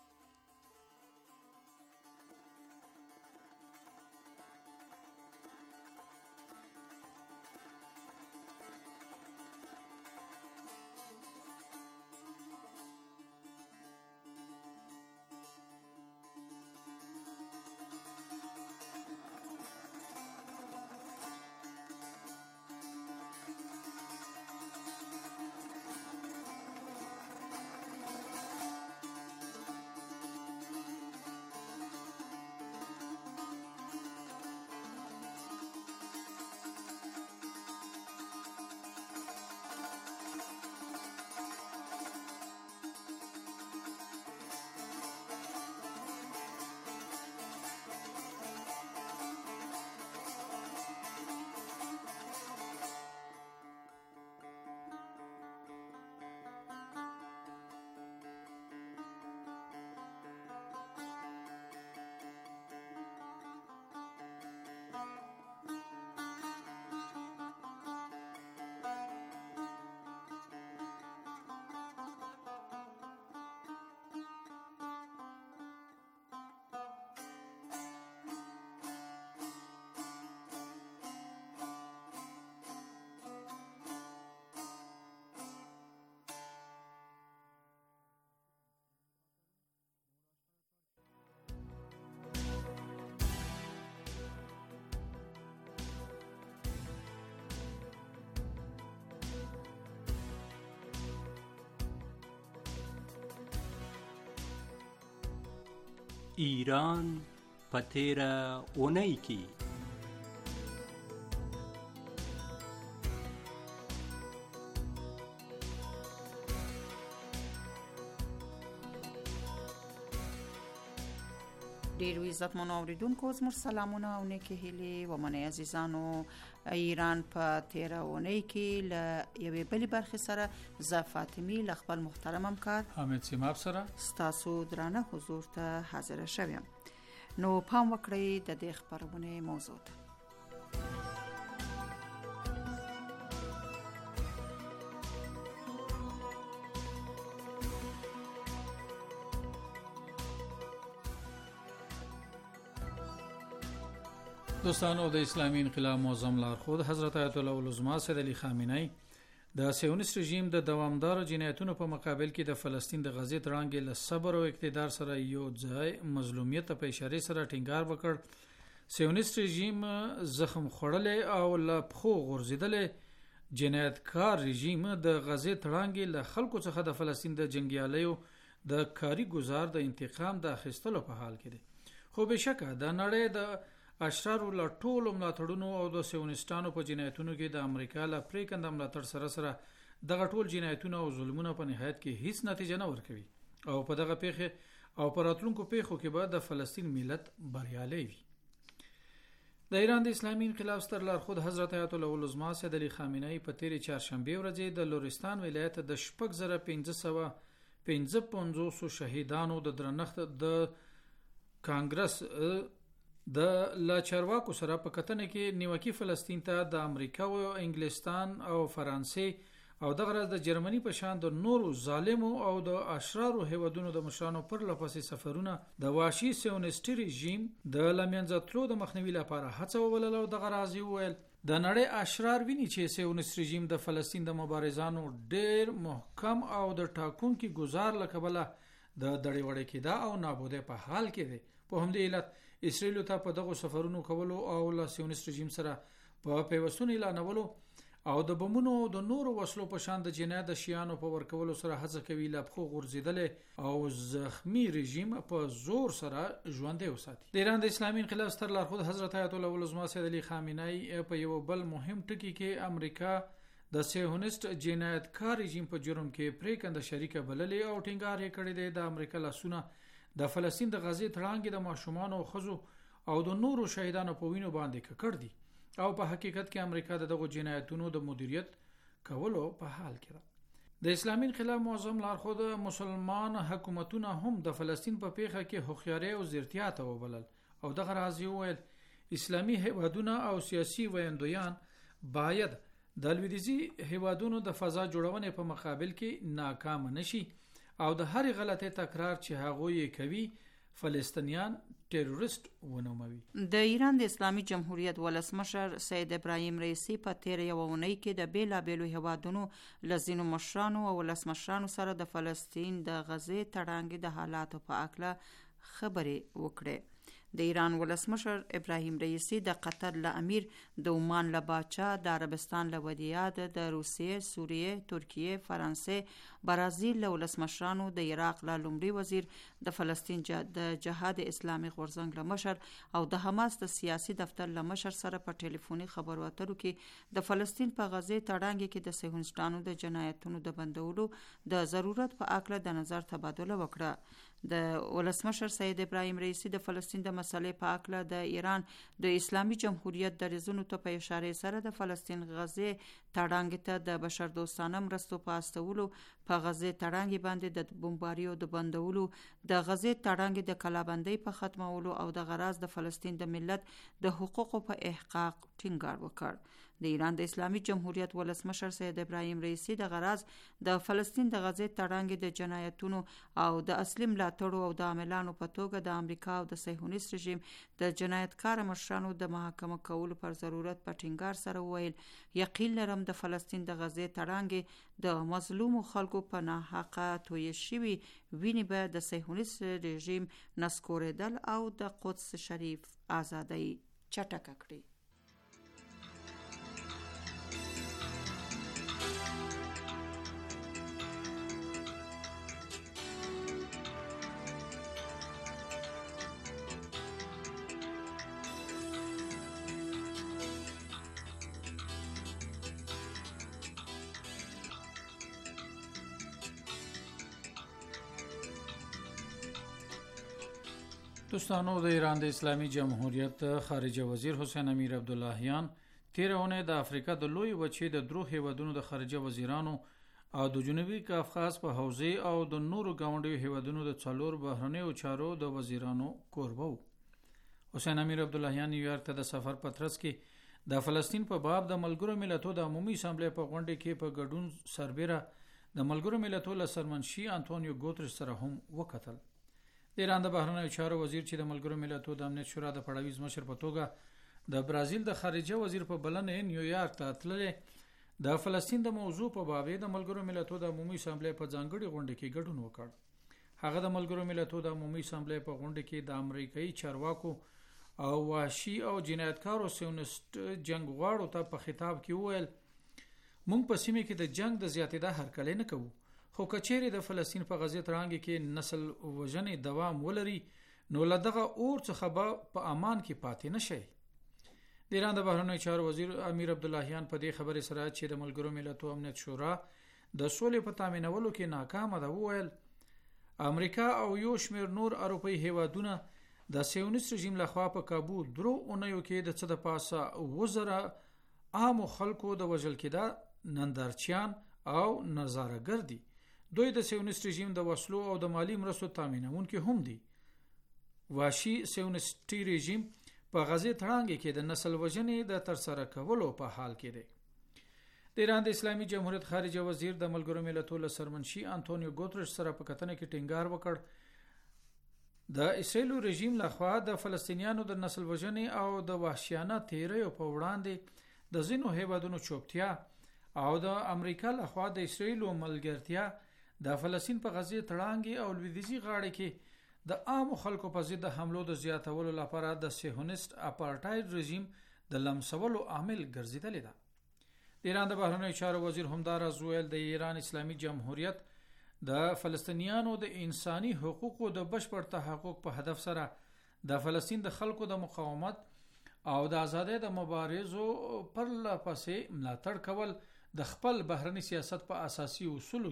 ایران په تیره اونۍ کې ډیر عزتمن اوریدونکو، زموږ سلامونه او نیکې هیلې و منئ عزیزانو. ایران په تیره اونۍ کې له یوې بلې برخې سره زه فاطمي له خپل محترم همکار حامد سیماب سره ستاسو درانه حضور ته حاضر شوم. نو پام وکړئ د دې خبرونه موضوع ته. دوستانو، د اسلامي انقلاب معظم لارښود حضرت آیت الله العظمى سید علي خامنه‌ای د سیونیست رژیم د دوامدار جنایتونو په مقابل کې د فلسطین د غزې تړانګې له صبر او اقتدار سره یو ځای مظلومیت په اشاره سره ټینګار وکړ. سیونیست رژیم زخم خوړل او له پخو غورځیدل جنایتکار رژیم د غزې تړانګې له خلکو څخه د فلسطین د جنگیالیو د کاری گزار د انتقام د اخیستلو په حال کې دي. خو بشکه د نړۍ د اشرارو له ټولو ملاتړونو او د سیونیستانو په جنایتونو کې د امریکا له پریکنده ملاتړ سره سره دغه ټول جنایتونه او ظلمونه په نهایت کې هیڅ نتیجه نه ورکوي او په دغه پیښه او پر راتلونکو پیښو کې به د فلسطین ملت بریالی وي. د ایران د اسلامي انقلاب ستر لارښود حضرت آیت الله العظما سید علي خامنه‌ای په تیرې چهارشنبه ورځ د لورستان ولایت د شپږ زره پنځه سوه پنځه پنځوس شهیدانو د درنښت د کانګرس د لا چارواکو سره په کتنه کې نیوکي فلسطین ته د امریکا او انګلستان او فرانسې او دغه راز د جرمني په شان د نورو ظالمو او د اشرارو هیوادونو د مشرانو پر لپسې سفرونه د واشي سیونیسټي رژیم د لمنځه تلو د مخنیوي لپاره هڅه وولل او دغه راز ویل د نړۍ اشرار ویني چې سیونیسټ رژیم د فلسطین د مبارزانو ډیر محکم او د ټاکونکي گزار لکبله د دړې وړې کېدا او نابوده په حال کې دی. په همدې علت اسرائیل ته په دغه سفرونو کولو او له سیونیسټ رژیم سره په پیوستون اعلانولو او د بمونو د نورو وسلو په شان د جنایت د شیانو په ورکولو سره هڅه کوي لپخو غورځیدل او زخمی رژیم په زور سره ژوندۍ وساتي. د ایران د اسلامي انقلاب ستر لارښود حضرت آیت الله العظما سید علي خامنه‌ای په یو بل مهم ټکی کې امریکا د سیونیسټ جنایتکار رژیم په جرم کې پریکنده شریکه بللې او ټینګار یې کړی دی د امریکا لاسونه د فلسطین د غزې تړانګې د ماشومان او خزو او د نورو شهیدانو په وینو باندې ککړ دي او په حقیقت کې امریکا دغه جنایتونو د مدیریت کولو په حال کې ده. د اسلامي انقلاب معظم لارښود مسلمان حکومتونه هم د فلسطین په پیښه کې هوښیاري او زیرتیا ته وبلل او دغه راز ویل اسلامي هیوادونه او سیاسي ویندویان باید د لویدیځي هیوادونو د فضا جوړونې په مقابل کې ناکام نشي او د هر غلطه تکرار چې هغه یې کوي فلسطینیان ټیرورست ونوموي. د ایران د اسلامي جمهوریت ولسمشر سید ابراهیم رئیسی په تیر یو اونۍ کې د بیلابیلو هیوادونو لزینو مشرانو او ولسمشرانو سره د فلسطین د غزې تړانګې د حالاتو په اړه خبرې وکړې. د ایران ولسمشر ابراهیم رئیسی د قطر له امیر، د عمان له باچا، د عربستان له ودیعت، د روسیې، سوریې، ترکیې، فرانسې، برازیل له ولسمشرانو، د عراق له لومړي وزیر، د فلسطین د جهاد اسلامي غورځنګ له مشر او د حماس د سیاسي دفتر له مشر سره په ټلیفوني خبرو اترو کې د فلسطین په غزې تړانګې کې د صهیونیستانو د جنایتونو د بندولو د ضرورت په اړه د نظر تبادله وکړه. د ولسمشر سید ابراهیم رئیسی د فلسطین د مسلې په اړه د ایران د اسلامي جمهوریت د ریزونو ته په اشاره سره د فلسطین غزې تړانګې ته د بشردوستانه مرستو په استولو، په غزې تړانګې باندې د بمباریو د بندولو، د غزې تړانګې د کلابندۍ په ختمولو او د غراز د فلسطین د ملت د حقوقو په احقاق ټینګار وکړ. د ایران د اسلامي جمهوریت ولسمشر سید ابراهیم رئیسی د غراز د فلسطین د غزې تړانګې د جنایتونو او د اصلي ملاتړو او د عاملانو په توګه د امریکا او د صهیونیست رژیم د جنایتکار مشرانو د محاکمه کولو پر ضرورت په ټینګار سره ویل یقین لرم د فلسطین د غزې تړانګې د مظلومو خلکو په ناحقه توی شوي وینې به د صهیونیست رژیم نسکورېدل او د قدس شریف آزادۍ چټکه کړي. دوستانو، د ایران د اسلامي جمهوریت خارجه وزیر حسین امیر عبداللهیان تیر اونۍ د افریقا د لوی وچې د درو هیوادونو د خارجه وزیرانو او د جنوبي کافقاز په حوزې او د نورو ګاونډیو هیوادونو د څلور بهرنیو چارو د وزیرانو کوربه و. حسین امیر عبداللهیان نیویارک ته د سفر په ترڅ کې د فلسطین په باب د ملګرو ملتونو د عمومي اسامبلې په غونډه کې په ګډون سربېره د ملګرو ملتونو له سرمنشي انټونیو ګوتریش سره هم وکتل. د ایران د بهرنیو چارو وزیر چې د ملګرو ملتونو د امنیت شورا د پړاویز مشر په توګه د برازیل د خارجه وزیر په بلنې نیویارک ته تللی د فلسطین د موضوع په باب د ملګرو ملتونو د عمومي اسامبلې په ځانګړي غونډه کې ګډون وکړ. هغه د ملګرو ملتونو د عمومي اسامبلې په غونډه کې د امریکایي چارواکو او وحشي او جنایتکارو سیونیست جنګ غواړو ته په خطاب کې وویل موږ په سیمه کې د جنگ د زیاتېدا هرکلی نه کوو، خو کچېرې د فلسطین په غزې تړانګې کې نسل وژنې دوام ولري نو له دغه اور څخه به په امان کې پاتې نشي. د ایران د بهرنیو چارو وزیر امیر عبداللهیان په دې خبرې سره چې د ملګرو ملتونو امنیت شورا د سولې په تامینولو کې ناکامه ده. وویل امریکا او یو شمېر نور اروپایي هیوادونه د صهیونیست رژیم لخوا په کابو درو اونیو کې د څه د پاسه وزره عامو خلکو د وژل کېده نندارچیان او نظارهګر دي. دوی د صهیونیست رژیم د وسلو او د مالی مرستو تامینونکي هم دي. واشي صهیونیستي رژیم په غزې تړانګې کې د نسل وژنې د ترسره کولو په حال کې دی. د ایران د اسلامي جمهوریت خارجه وزیر د ملګرو ملتونو سرمنشي انټونیو ګوتریش سره په کتنه کې ټینګار وکړ د اسرائیل رژیم لخوا د فلسطینیانو د نسل وژنې او د وحشیانه تیریو په وړاندې د ځینو هیوادونو چوپتیا او د امریکا لخوا د اسرائیل ملګرتیا د فلسطین په غزې تړانګې او لویدیځي غاړې کې د عام خلکو په ضد حملو د زیاتولو لپاره د صهیونیست اپارټاید رژیم د لمسولو عامل ګرځیدلی ده. د ایران د بهرنیو چارو وزیر همداراز ویل د ایران اسلامي جمهوریت د فلسطینیانو د انساني حقوقو د بشپړ تحقق په هدف سره د فلسطین د خلکو د مقاومت او د ازادۍ د مبارزو پر لپسې ملاتړ کول د خپل بهرني سیاست په اساسي اصولو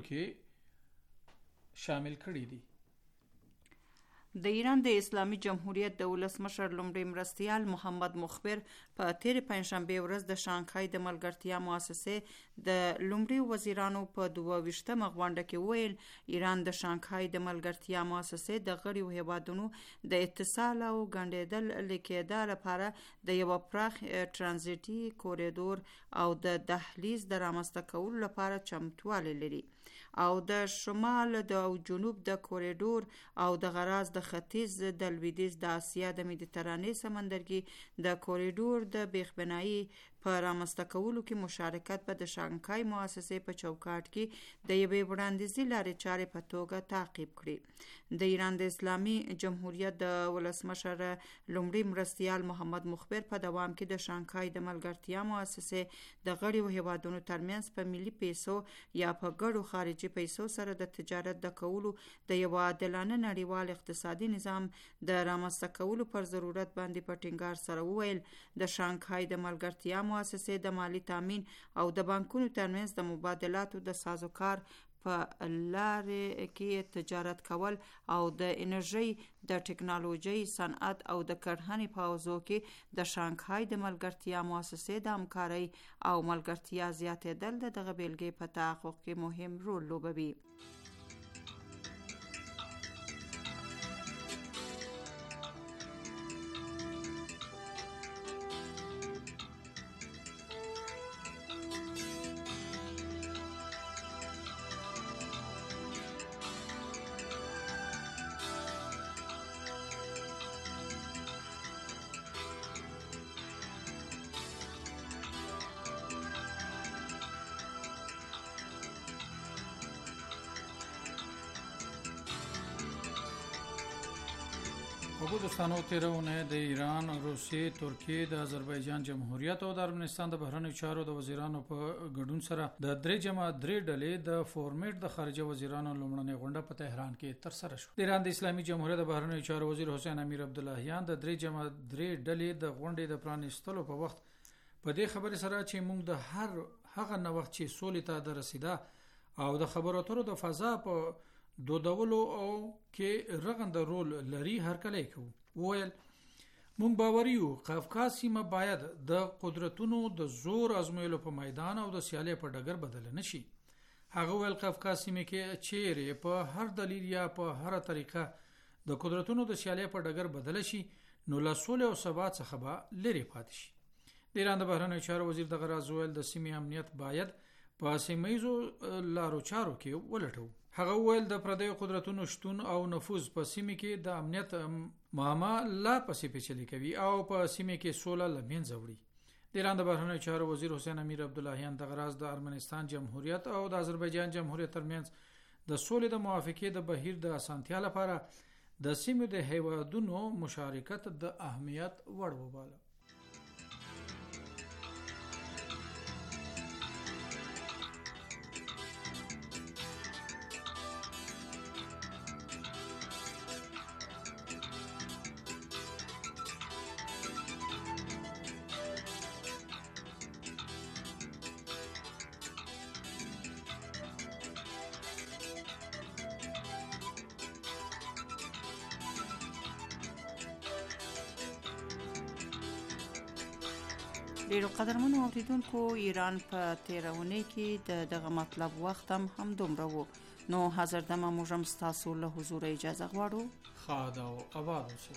کې شامل کړي دي. د ایران د اسلامي جمهوریت د ولسمشر لومړی مرستیال محمد مخبر په تیر پنځشنبه ورځ د شانګهای د ملګرتیا مؤسسې د لومړي وزیرانو په دوه ویشتمه غونډه کې ویل ایران د شانګهای د ملګرتیا مؤسسې د غړیو هیوادونو د اتصال او ګنډېدل لیکېدا لپاره د یو پراخ ترانزیتي کوریډور او د دهلیز د رامنځته کولو لپاره چمتوالی لري او د شمال د جنوب د کوریډور او د غراز د ختیځ د لویدیځ د اسیا د مدیترانې سمندرګي د کوریډور د بیخبنایي په رامنځته کولو کې مشارکت په د شانګهای مؤسسې په چوکاټ کې د یوې وړاندیزي لارې چارې په توګه تعقیب کړي. د ایران د اسلامي جمهوریت د ولسمشر لومړي مرستیال محمد مخبر په دوام کې د شانګهای د ملګرتیا مؤسسې د غړیو هیوادونو ترمنځ په ملي پیسو یا په ګډو خارجي پیسو سره د تجارت د کولو د یو عادلانه نړیوال اقتصادي نظام د رامنځته کولو پر ضرورت باندې په ټینګار سره وویل د شانګهای د ملګرتیا مؤسسې د مالی تامین او د بانکونو ترمنځ د مبادلاتو د سازوکار په لارې کې تجارت کول او د انرژي د ټکنالوژي صنعت او د کرهنې په حوزو کې د شانګهای د ملګرتیا مؤسسې د همکارۍ او ملګرتیا زیاتېدل د دغه بیلګې په تحقق کې مهم رول لوبوي. په دوستانو تیرونه د ایران، روسیې، ترکیې، د آذربایجان جمهوریت او د ارمنستان د بهرنیو چارو د وزیرانو په ګډون سره د درې جمع درې ډلې د فورمیټ د خارجه وزیرانو لومړنۍ غونډه په تهران کې ترسره شوه. د ایران د اسلامي جمهوریت د بهرنیو چارو وزیر حسین امیر عبداللهیان د درې جمع درې ډلې د غونډې د پرانیستلو په وخت په دې خبرې سره چې موږ د هر هغه نو وخت چې سولې ته د رسیدا او د خبرو اترو د فضا په دودولو او کې رغند رول لري هر کله کوو. وویل مونږ باور یو قفقاز سیمه باید د قدرتونو د زور ازمویلو په میدان او د سیالۍ په ډګر بدل نشي. هغه ویل قفقاز سیمه کې چیرې په هر دلیل یا په هر طریقه د قدرتونو د سیالۍ په ډګر بدل شي نو له سولې او ثبات څخه به لري پاتې شي. د ایران د بهرنیو چارو وزیر دغه راز ویل د سیمې امنیت باید په سیمه‌ییزو لارو چارو کې ولټو. هغه ویل د پردیو قدرتونو شتون او نفوذ په سیمه کې د امنیت معما لا پسې پیچلې کوي او په سیمه کې سوله لمنځه وړي. د ایران د بهرنیو چارو وزیر حسین امیر عبداللهیان دغه راز د ارمنستان جمهوریت او د آذربایجان جمهوریت ترمنځ د سولې د موافقې د بهیر د اسانتیا لپاره د سیمې د هیوادونو مشارکت د اهمیت وړ وباله. ډیرو قدرمنو اوریدونکو، ایران په تیرونی کې د دغه مطلب وخت هم هم دومره وو. نو حاضر دمه موږ هم ستاسو له حضور اجازه غواړو. خاد او آباد اوسئ.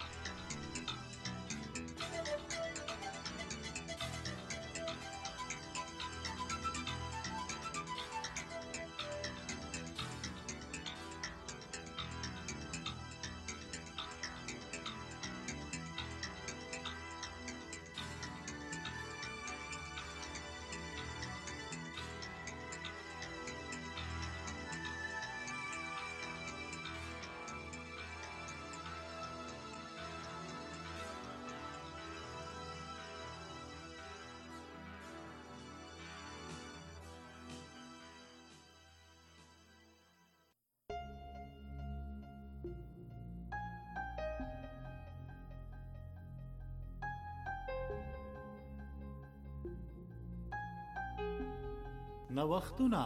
نوښتونه.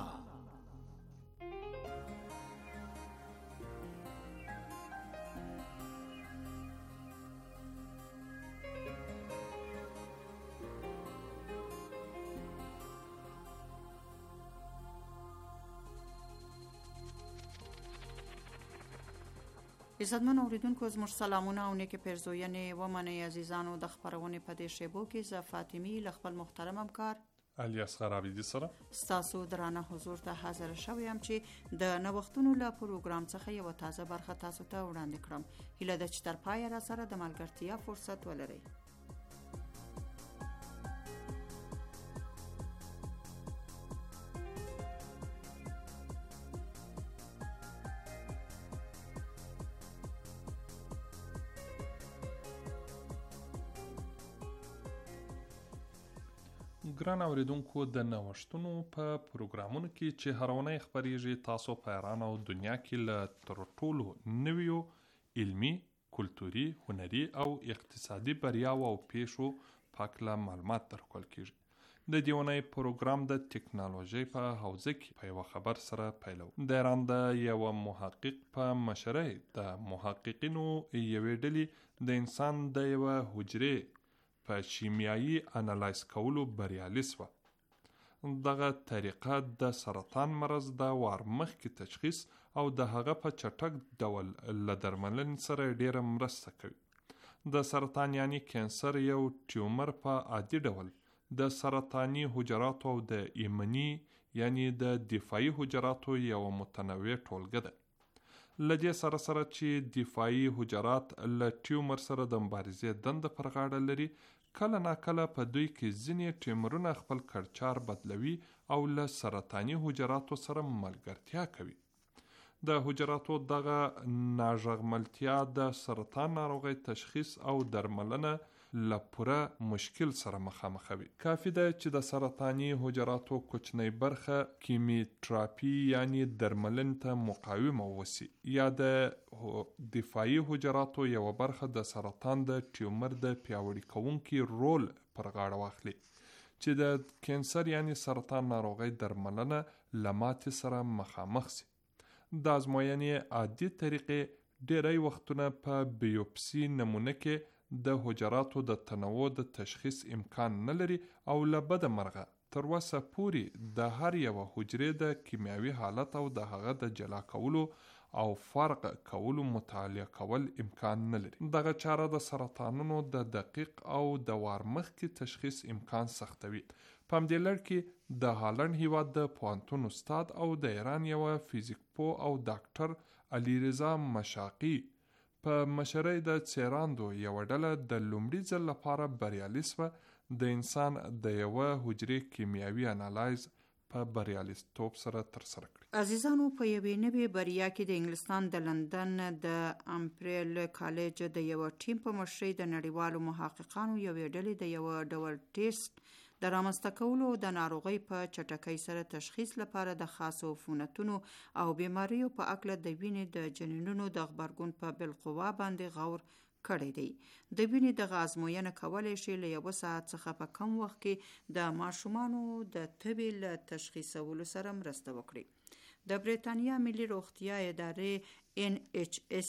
عزتمن اوریدونکو، زموږ سلامونه او نیکې پیرزوینې ومنئ. عزیزانو، د خپرونې په دې شیبو کې زه فاطمي له خپل محترم همکار الیاصغر عابدي سره ستاسو درانه حضور ته حاضر شوی یم چې د نوښتونو له پروګرام څخه یو تازه برخه تاسو ته وړاندې کړم. هیله ده چې تر پایه را سره د ملګرتیا فرصت ولرئ. ګران اوریدونکو، د نوښتونو په پروګرامونو کې چې هر اونۍ خپریږي، تاسو په ایران او دنیا کې له تر ټولو نویو علمي، کلتوري، هنري او اقتصادي بریاو او پیښو په هکله معلومات درکول کیږي. د دې اونۍ پروګرام د ټکنالوژۍ په حوزه کې په یوه خبر سره پیلو. د ایران د یوه محقق په مشرۍ د محققینو یوې ډلې د انسان د یوه حجرې په شیمیایي انالایز کولو بریالي سوه. دغه طریقه د سرطان مرض د وار مخکې تشخیص او د هغه په چټک ډول له درملنې سره ډیره مرسته کوي. د سرطان یعنی کینسر یو ټیومر په عادي ډول د سرطاني حجراتو او د ایمني یعنی د دفاعي حجراتو یو متنوع ټولګه ده. لدې سره سره چې دفاعي حجرات له ټیومر سره د مبارزې دنده پر غاړه لري، کله ناکله په دوی کې ځینې ټیومرونه خپل کړچار بدلوي او له سرطاني حجراتو سره ملګرتیا کوي. د حجراتو دغه ناژغملتیا د سرطان ناروغۍ تشخیص او درملنه له پوره مشکل سره مخامخوي. کافی ده چې د سرطاني حجراتو کوچنۍ برخه کیمیوتراپي یعنی درملنې ته مقاومه وسی، یا د دفاعي حجراتو یو برخه د سرطان د ټیومر د پیاوړي کوونکي رول پر غاړه واخلي چې د کینسر یعنی سرطان ناروغۍ درملنه له ماتې سره مخامخ سي. د ازموینې عادي طریقې ډیری وختونه په بیوپسي نمونه کې د حجراتو د تنوع د تشخیص امکان نه لري او له بده مرغه تر وسه پورې د هر یوه حجرې د کیمیاوي حالت او د هغه د جلا کولو او فرق کولو مطالعه کول امکان نه لري. دغه چاره د سرطانونو د دقیق او د وار مخکې تشخیص امکان سختوي. په همدې لړ کې د هالند هیواد د پوهنتون استاد او د ایران یوه فیزیک پوه او ډاکټر علیرضا مشاقي په مشرۍ د څیراندو یوه ډله د لومړي ځل لپاره بریالي سوه د انسان د یوه حجرې کیمیاوي انالایز په بریالیتوب سره ترسره کړي. عزیزانو، په یوې نوې بریا کې د انګلستان د لندن د امپریل کالج د یوه ټیم په مشرۍ د نړیوالو محققانو یوې ډلې د یوه ډول ټیسټ د رامنځته کولو د ناروغۍ په چټکۍ سره تشخیص لپاره د خاصو عفونتونو او بیماریو په اکله د وینې د جنینونو د غبرګون په بالقوه باندې غور کړی دی. د وینې دغه ازموینه کولی شي له یو ساعت څخه په کم وخت کې د ماشومانو د تبې له تشخیصولو سره مرسته وکړي. د بریتانیا ملي روغتیا ادارې ان ایچ اس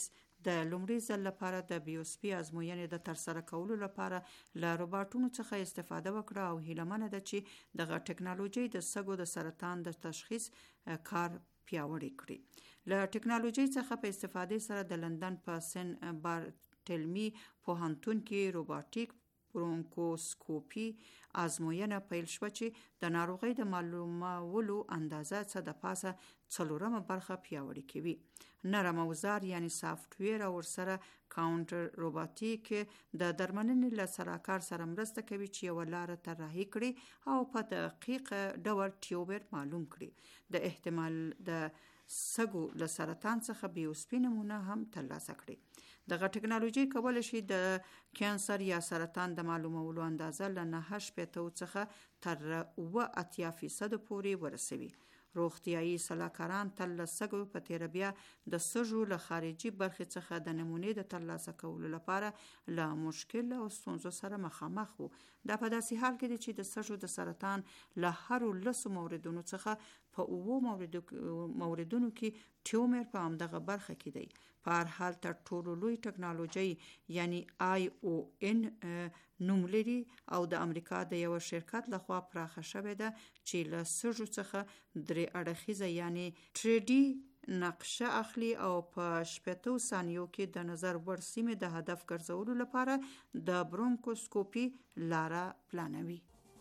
د لومړي ځل لپاره د بیوسپي ازموینې د ترسره کولو لپاره له روباټونو څخه استفاده وکړه او هیلمنه ده چې دغه ټکنالوژي د سږو د سرطان د تشخیص کار پیاوړی کړي. له ټکنالوژي څخه په استفادې سره د لندن په سن بارټلمي پوهنتون کې روباټیک برونکوسکوپي ازموینه پیل شو چې د ناروغۍ د معلومولو اندازه څه د پاسه څلورمه برخه پیاوړې کوي. نرم اوزار یعنی سافټویر او ورسره کاونټر روباټیک د درملنې له سراکار سره مرسته کوي چې یو لار طراحي کړي او په دقیق ډول ټیوبر معلوم کړي. د احتمال د سږو له سرطان څخه بیوسپي نمونه هم ترلاسه کړي. دغه ټکنالوژي کولای شي د کانسر یا سرطان د معلومولو اندازه له نه شپېته څخه تر اوه اتیا فیصد پورې ورسوي. روغتیايي سلاکاران تل له سږو په تیره بیا د سږو له خارجي برخې څخه د نمونې د ترلاسه کولو لپاره له مشکل او ستونزو سره مخامخ وو. دا په داسې حال کې دی چې د سږو د سرطان له هرو لسو موردونو څخه په اوو موردونو کې ټیومر په همدغه برخه کې دی. په هر حال تر ټولو لوی ټکنالوژي یعنی آی او ان نوم لري او د امریکا د یو شرکت لخوا پراخه شوې ده چې له سږو څخه درې اړخیزه یعنی تری ډي نقشه اخلي او په شپږ ثانیو کې د نظر وړ سیمې د هدف ګرځولو لپاره د برونکوسکوپي لاره پلانوي.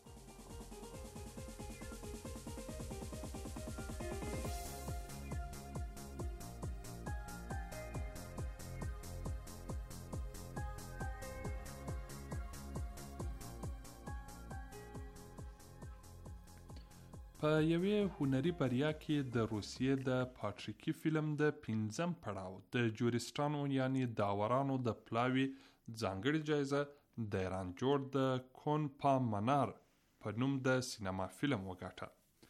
په یوې هنري بریا کې د روسیې د پاټریکي فلم د پنځم پړاو د جورستانو یعنی داورانو د پلاوي ځانګړې جایزه د ایران جوړ د کون پا منار په نوم د سینما فلم وګاټه.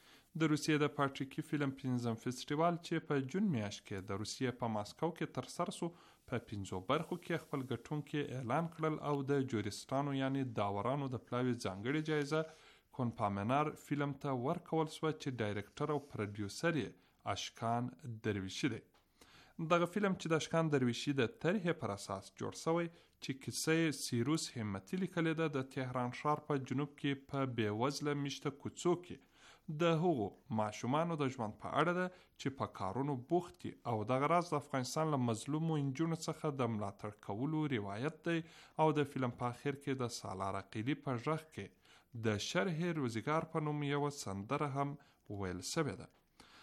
د روسیې د پاټریکي فلم پنځم فستیوال چې په جون میاشت کې د روسیې په ماسکو کې ترسره سو په پنځو برخو کې خپل ګټونکي اعلان کړل او د جورستانو یعنی داورانو د پلاوي ځانګړې جایزه کون پامنار فلم ته ورکول سو چې ډایرکټر او پروډیوسر یې اشکان درویشي دی. دغه فلم چې د اشکان درویشي د طرحې پر اساس جوړ شوی چې کیسه سیروس همتی لیکلې ده د تهران ښار په جنوب کې په بیوزله میشته کوڅو کې د هغو ماشومانو د ژوند په اړه ده چې په کارونو بوخت دي او دغه راز د افغانستان له مظلومو نجونو څخه د ملاتړ کولو روایت دی او د فلم په اخر کې د سالار عقیلی په غږ کې د شرح روزګار په نوم یو سندره هم ویل شوې ده.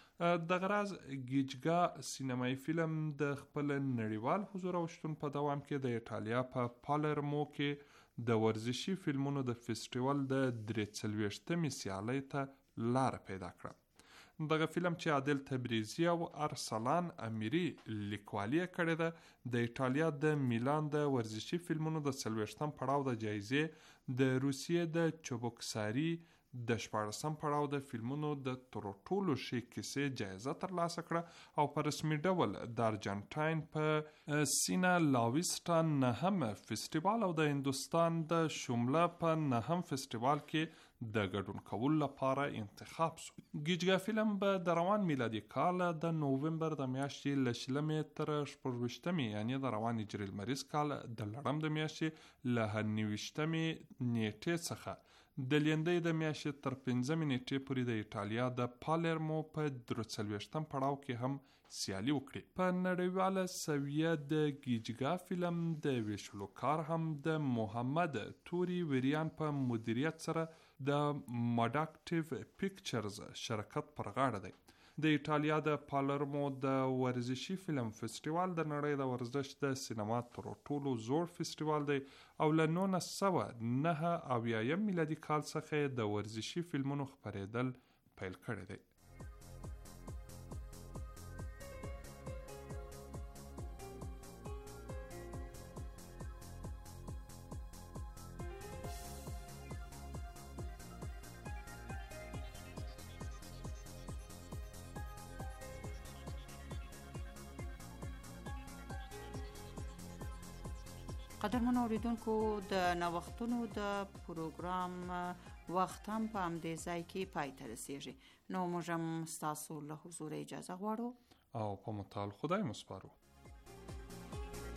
دغه راز گیجګا سینمایي فلم د خپل نړیوال حضور او شتون په دوام کې د ایټالیا په پالرمو کې د ورزشي فلمونو د فستیوال د درې څلوېښتمې سیالۍ ته لار پیدا کړه. دغه فلم چې عادل تبریزي او ارسلان امیری لیکوالي کړې ده د ایټالیا د میلان د ورزشي فلمونو د څلوېښتم پړاو د جایزې د روسیې د چوبوکساري د شپاړسم پړاو د فلمونو د تر ټولو ښې کیسې جایزه ترلاسه کړه او په رسمي ډول د ارجنټاین په سینا لاویسټا نهم فستیوال او د هندوستان د شمله په نهم فستیوال کې د ګډون کولو لپاره انتخاب شو. گیجګا فلم به د روان میلادي کال د نوومبر د میاشتې له شلمې تر شپږویشتمې یعنی د روان هجري لمریز کال د لړم د میاشتې له نهه نویشتمې نیټې څخه د لیندۍ د میاشتې تر پنځمې نیټې پورې د ایټالیا د پالرمو په درې څلوېښتم پړاو کې هم سیالي وکړي. په نړیواله سویه د گیجګا فلم د ویشلو کار هم د محمد توري وریان په مدیریت سره د ماډاکټیو پیکچرز شرکت پر غاړه دی. د ایټالیا د پالرمو د ورزشي فلم فستیوال د نړۍ د ورزش د سینما تر ټولو زوړ فستیوال دی او له نولس سوه نهه اویایم میلادي کال څخه د ورزشي فلمونو خپرېدل پیل کړی دی. قدرمن اوریدونکو د نوښتونو د پروګرام وخت هم په همدې ځای کې پای ته رسیږي. نو موږ هم ستاسو له حضور اجازه غواړو او په متعال خدای مو سپارو.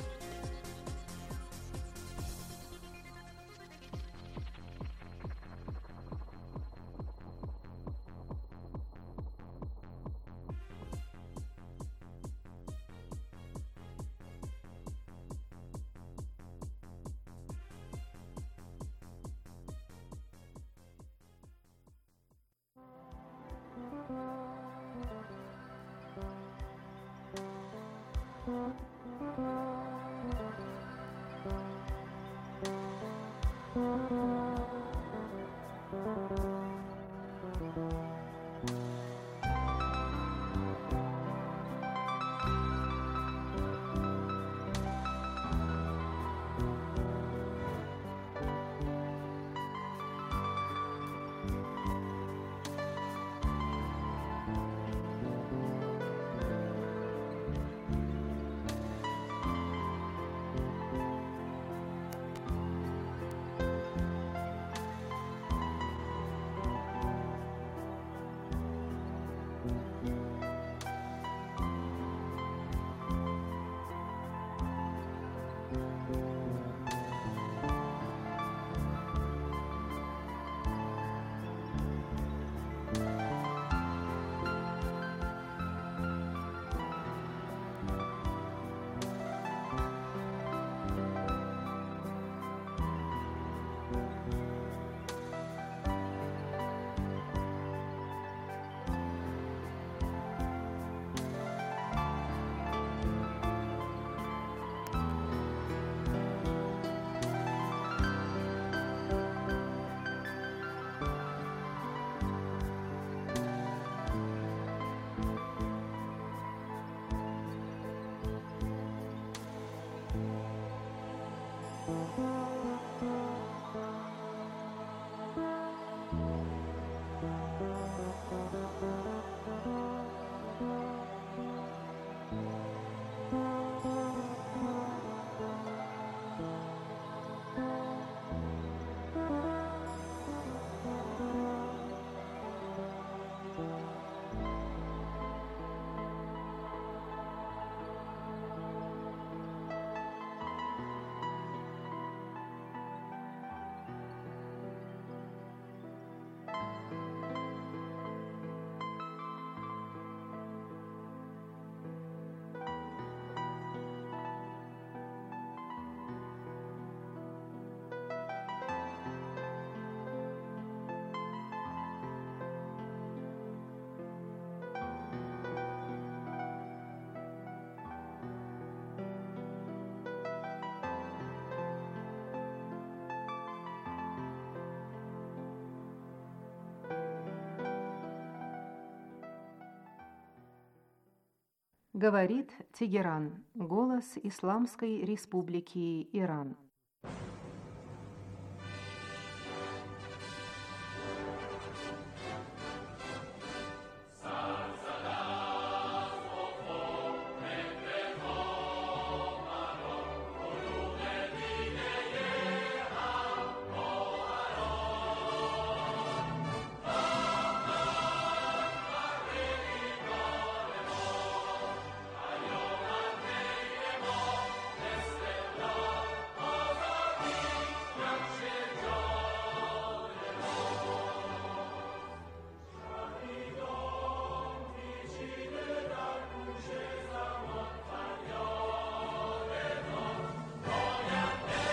Говорит Тегеран, голос Исламской Республики Иран.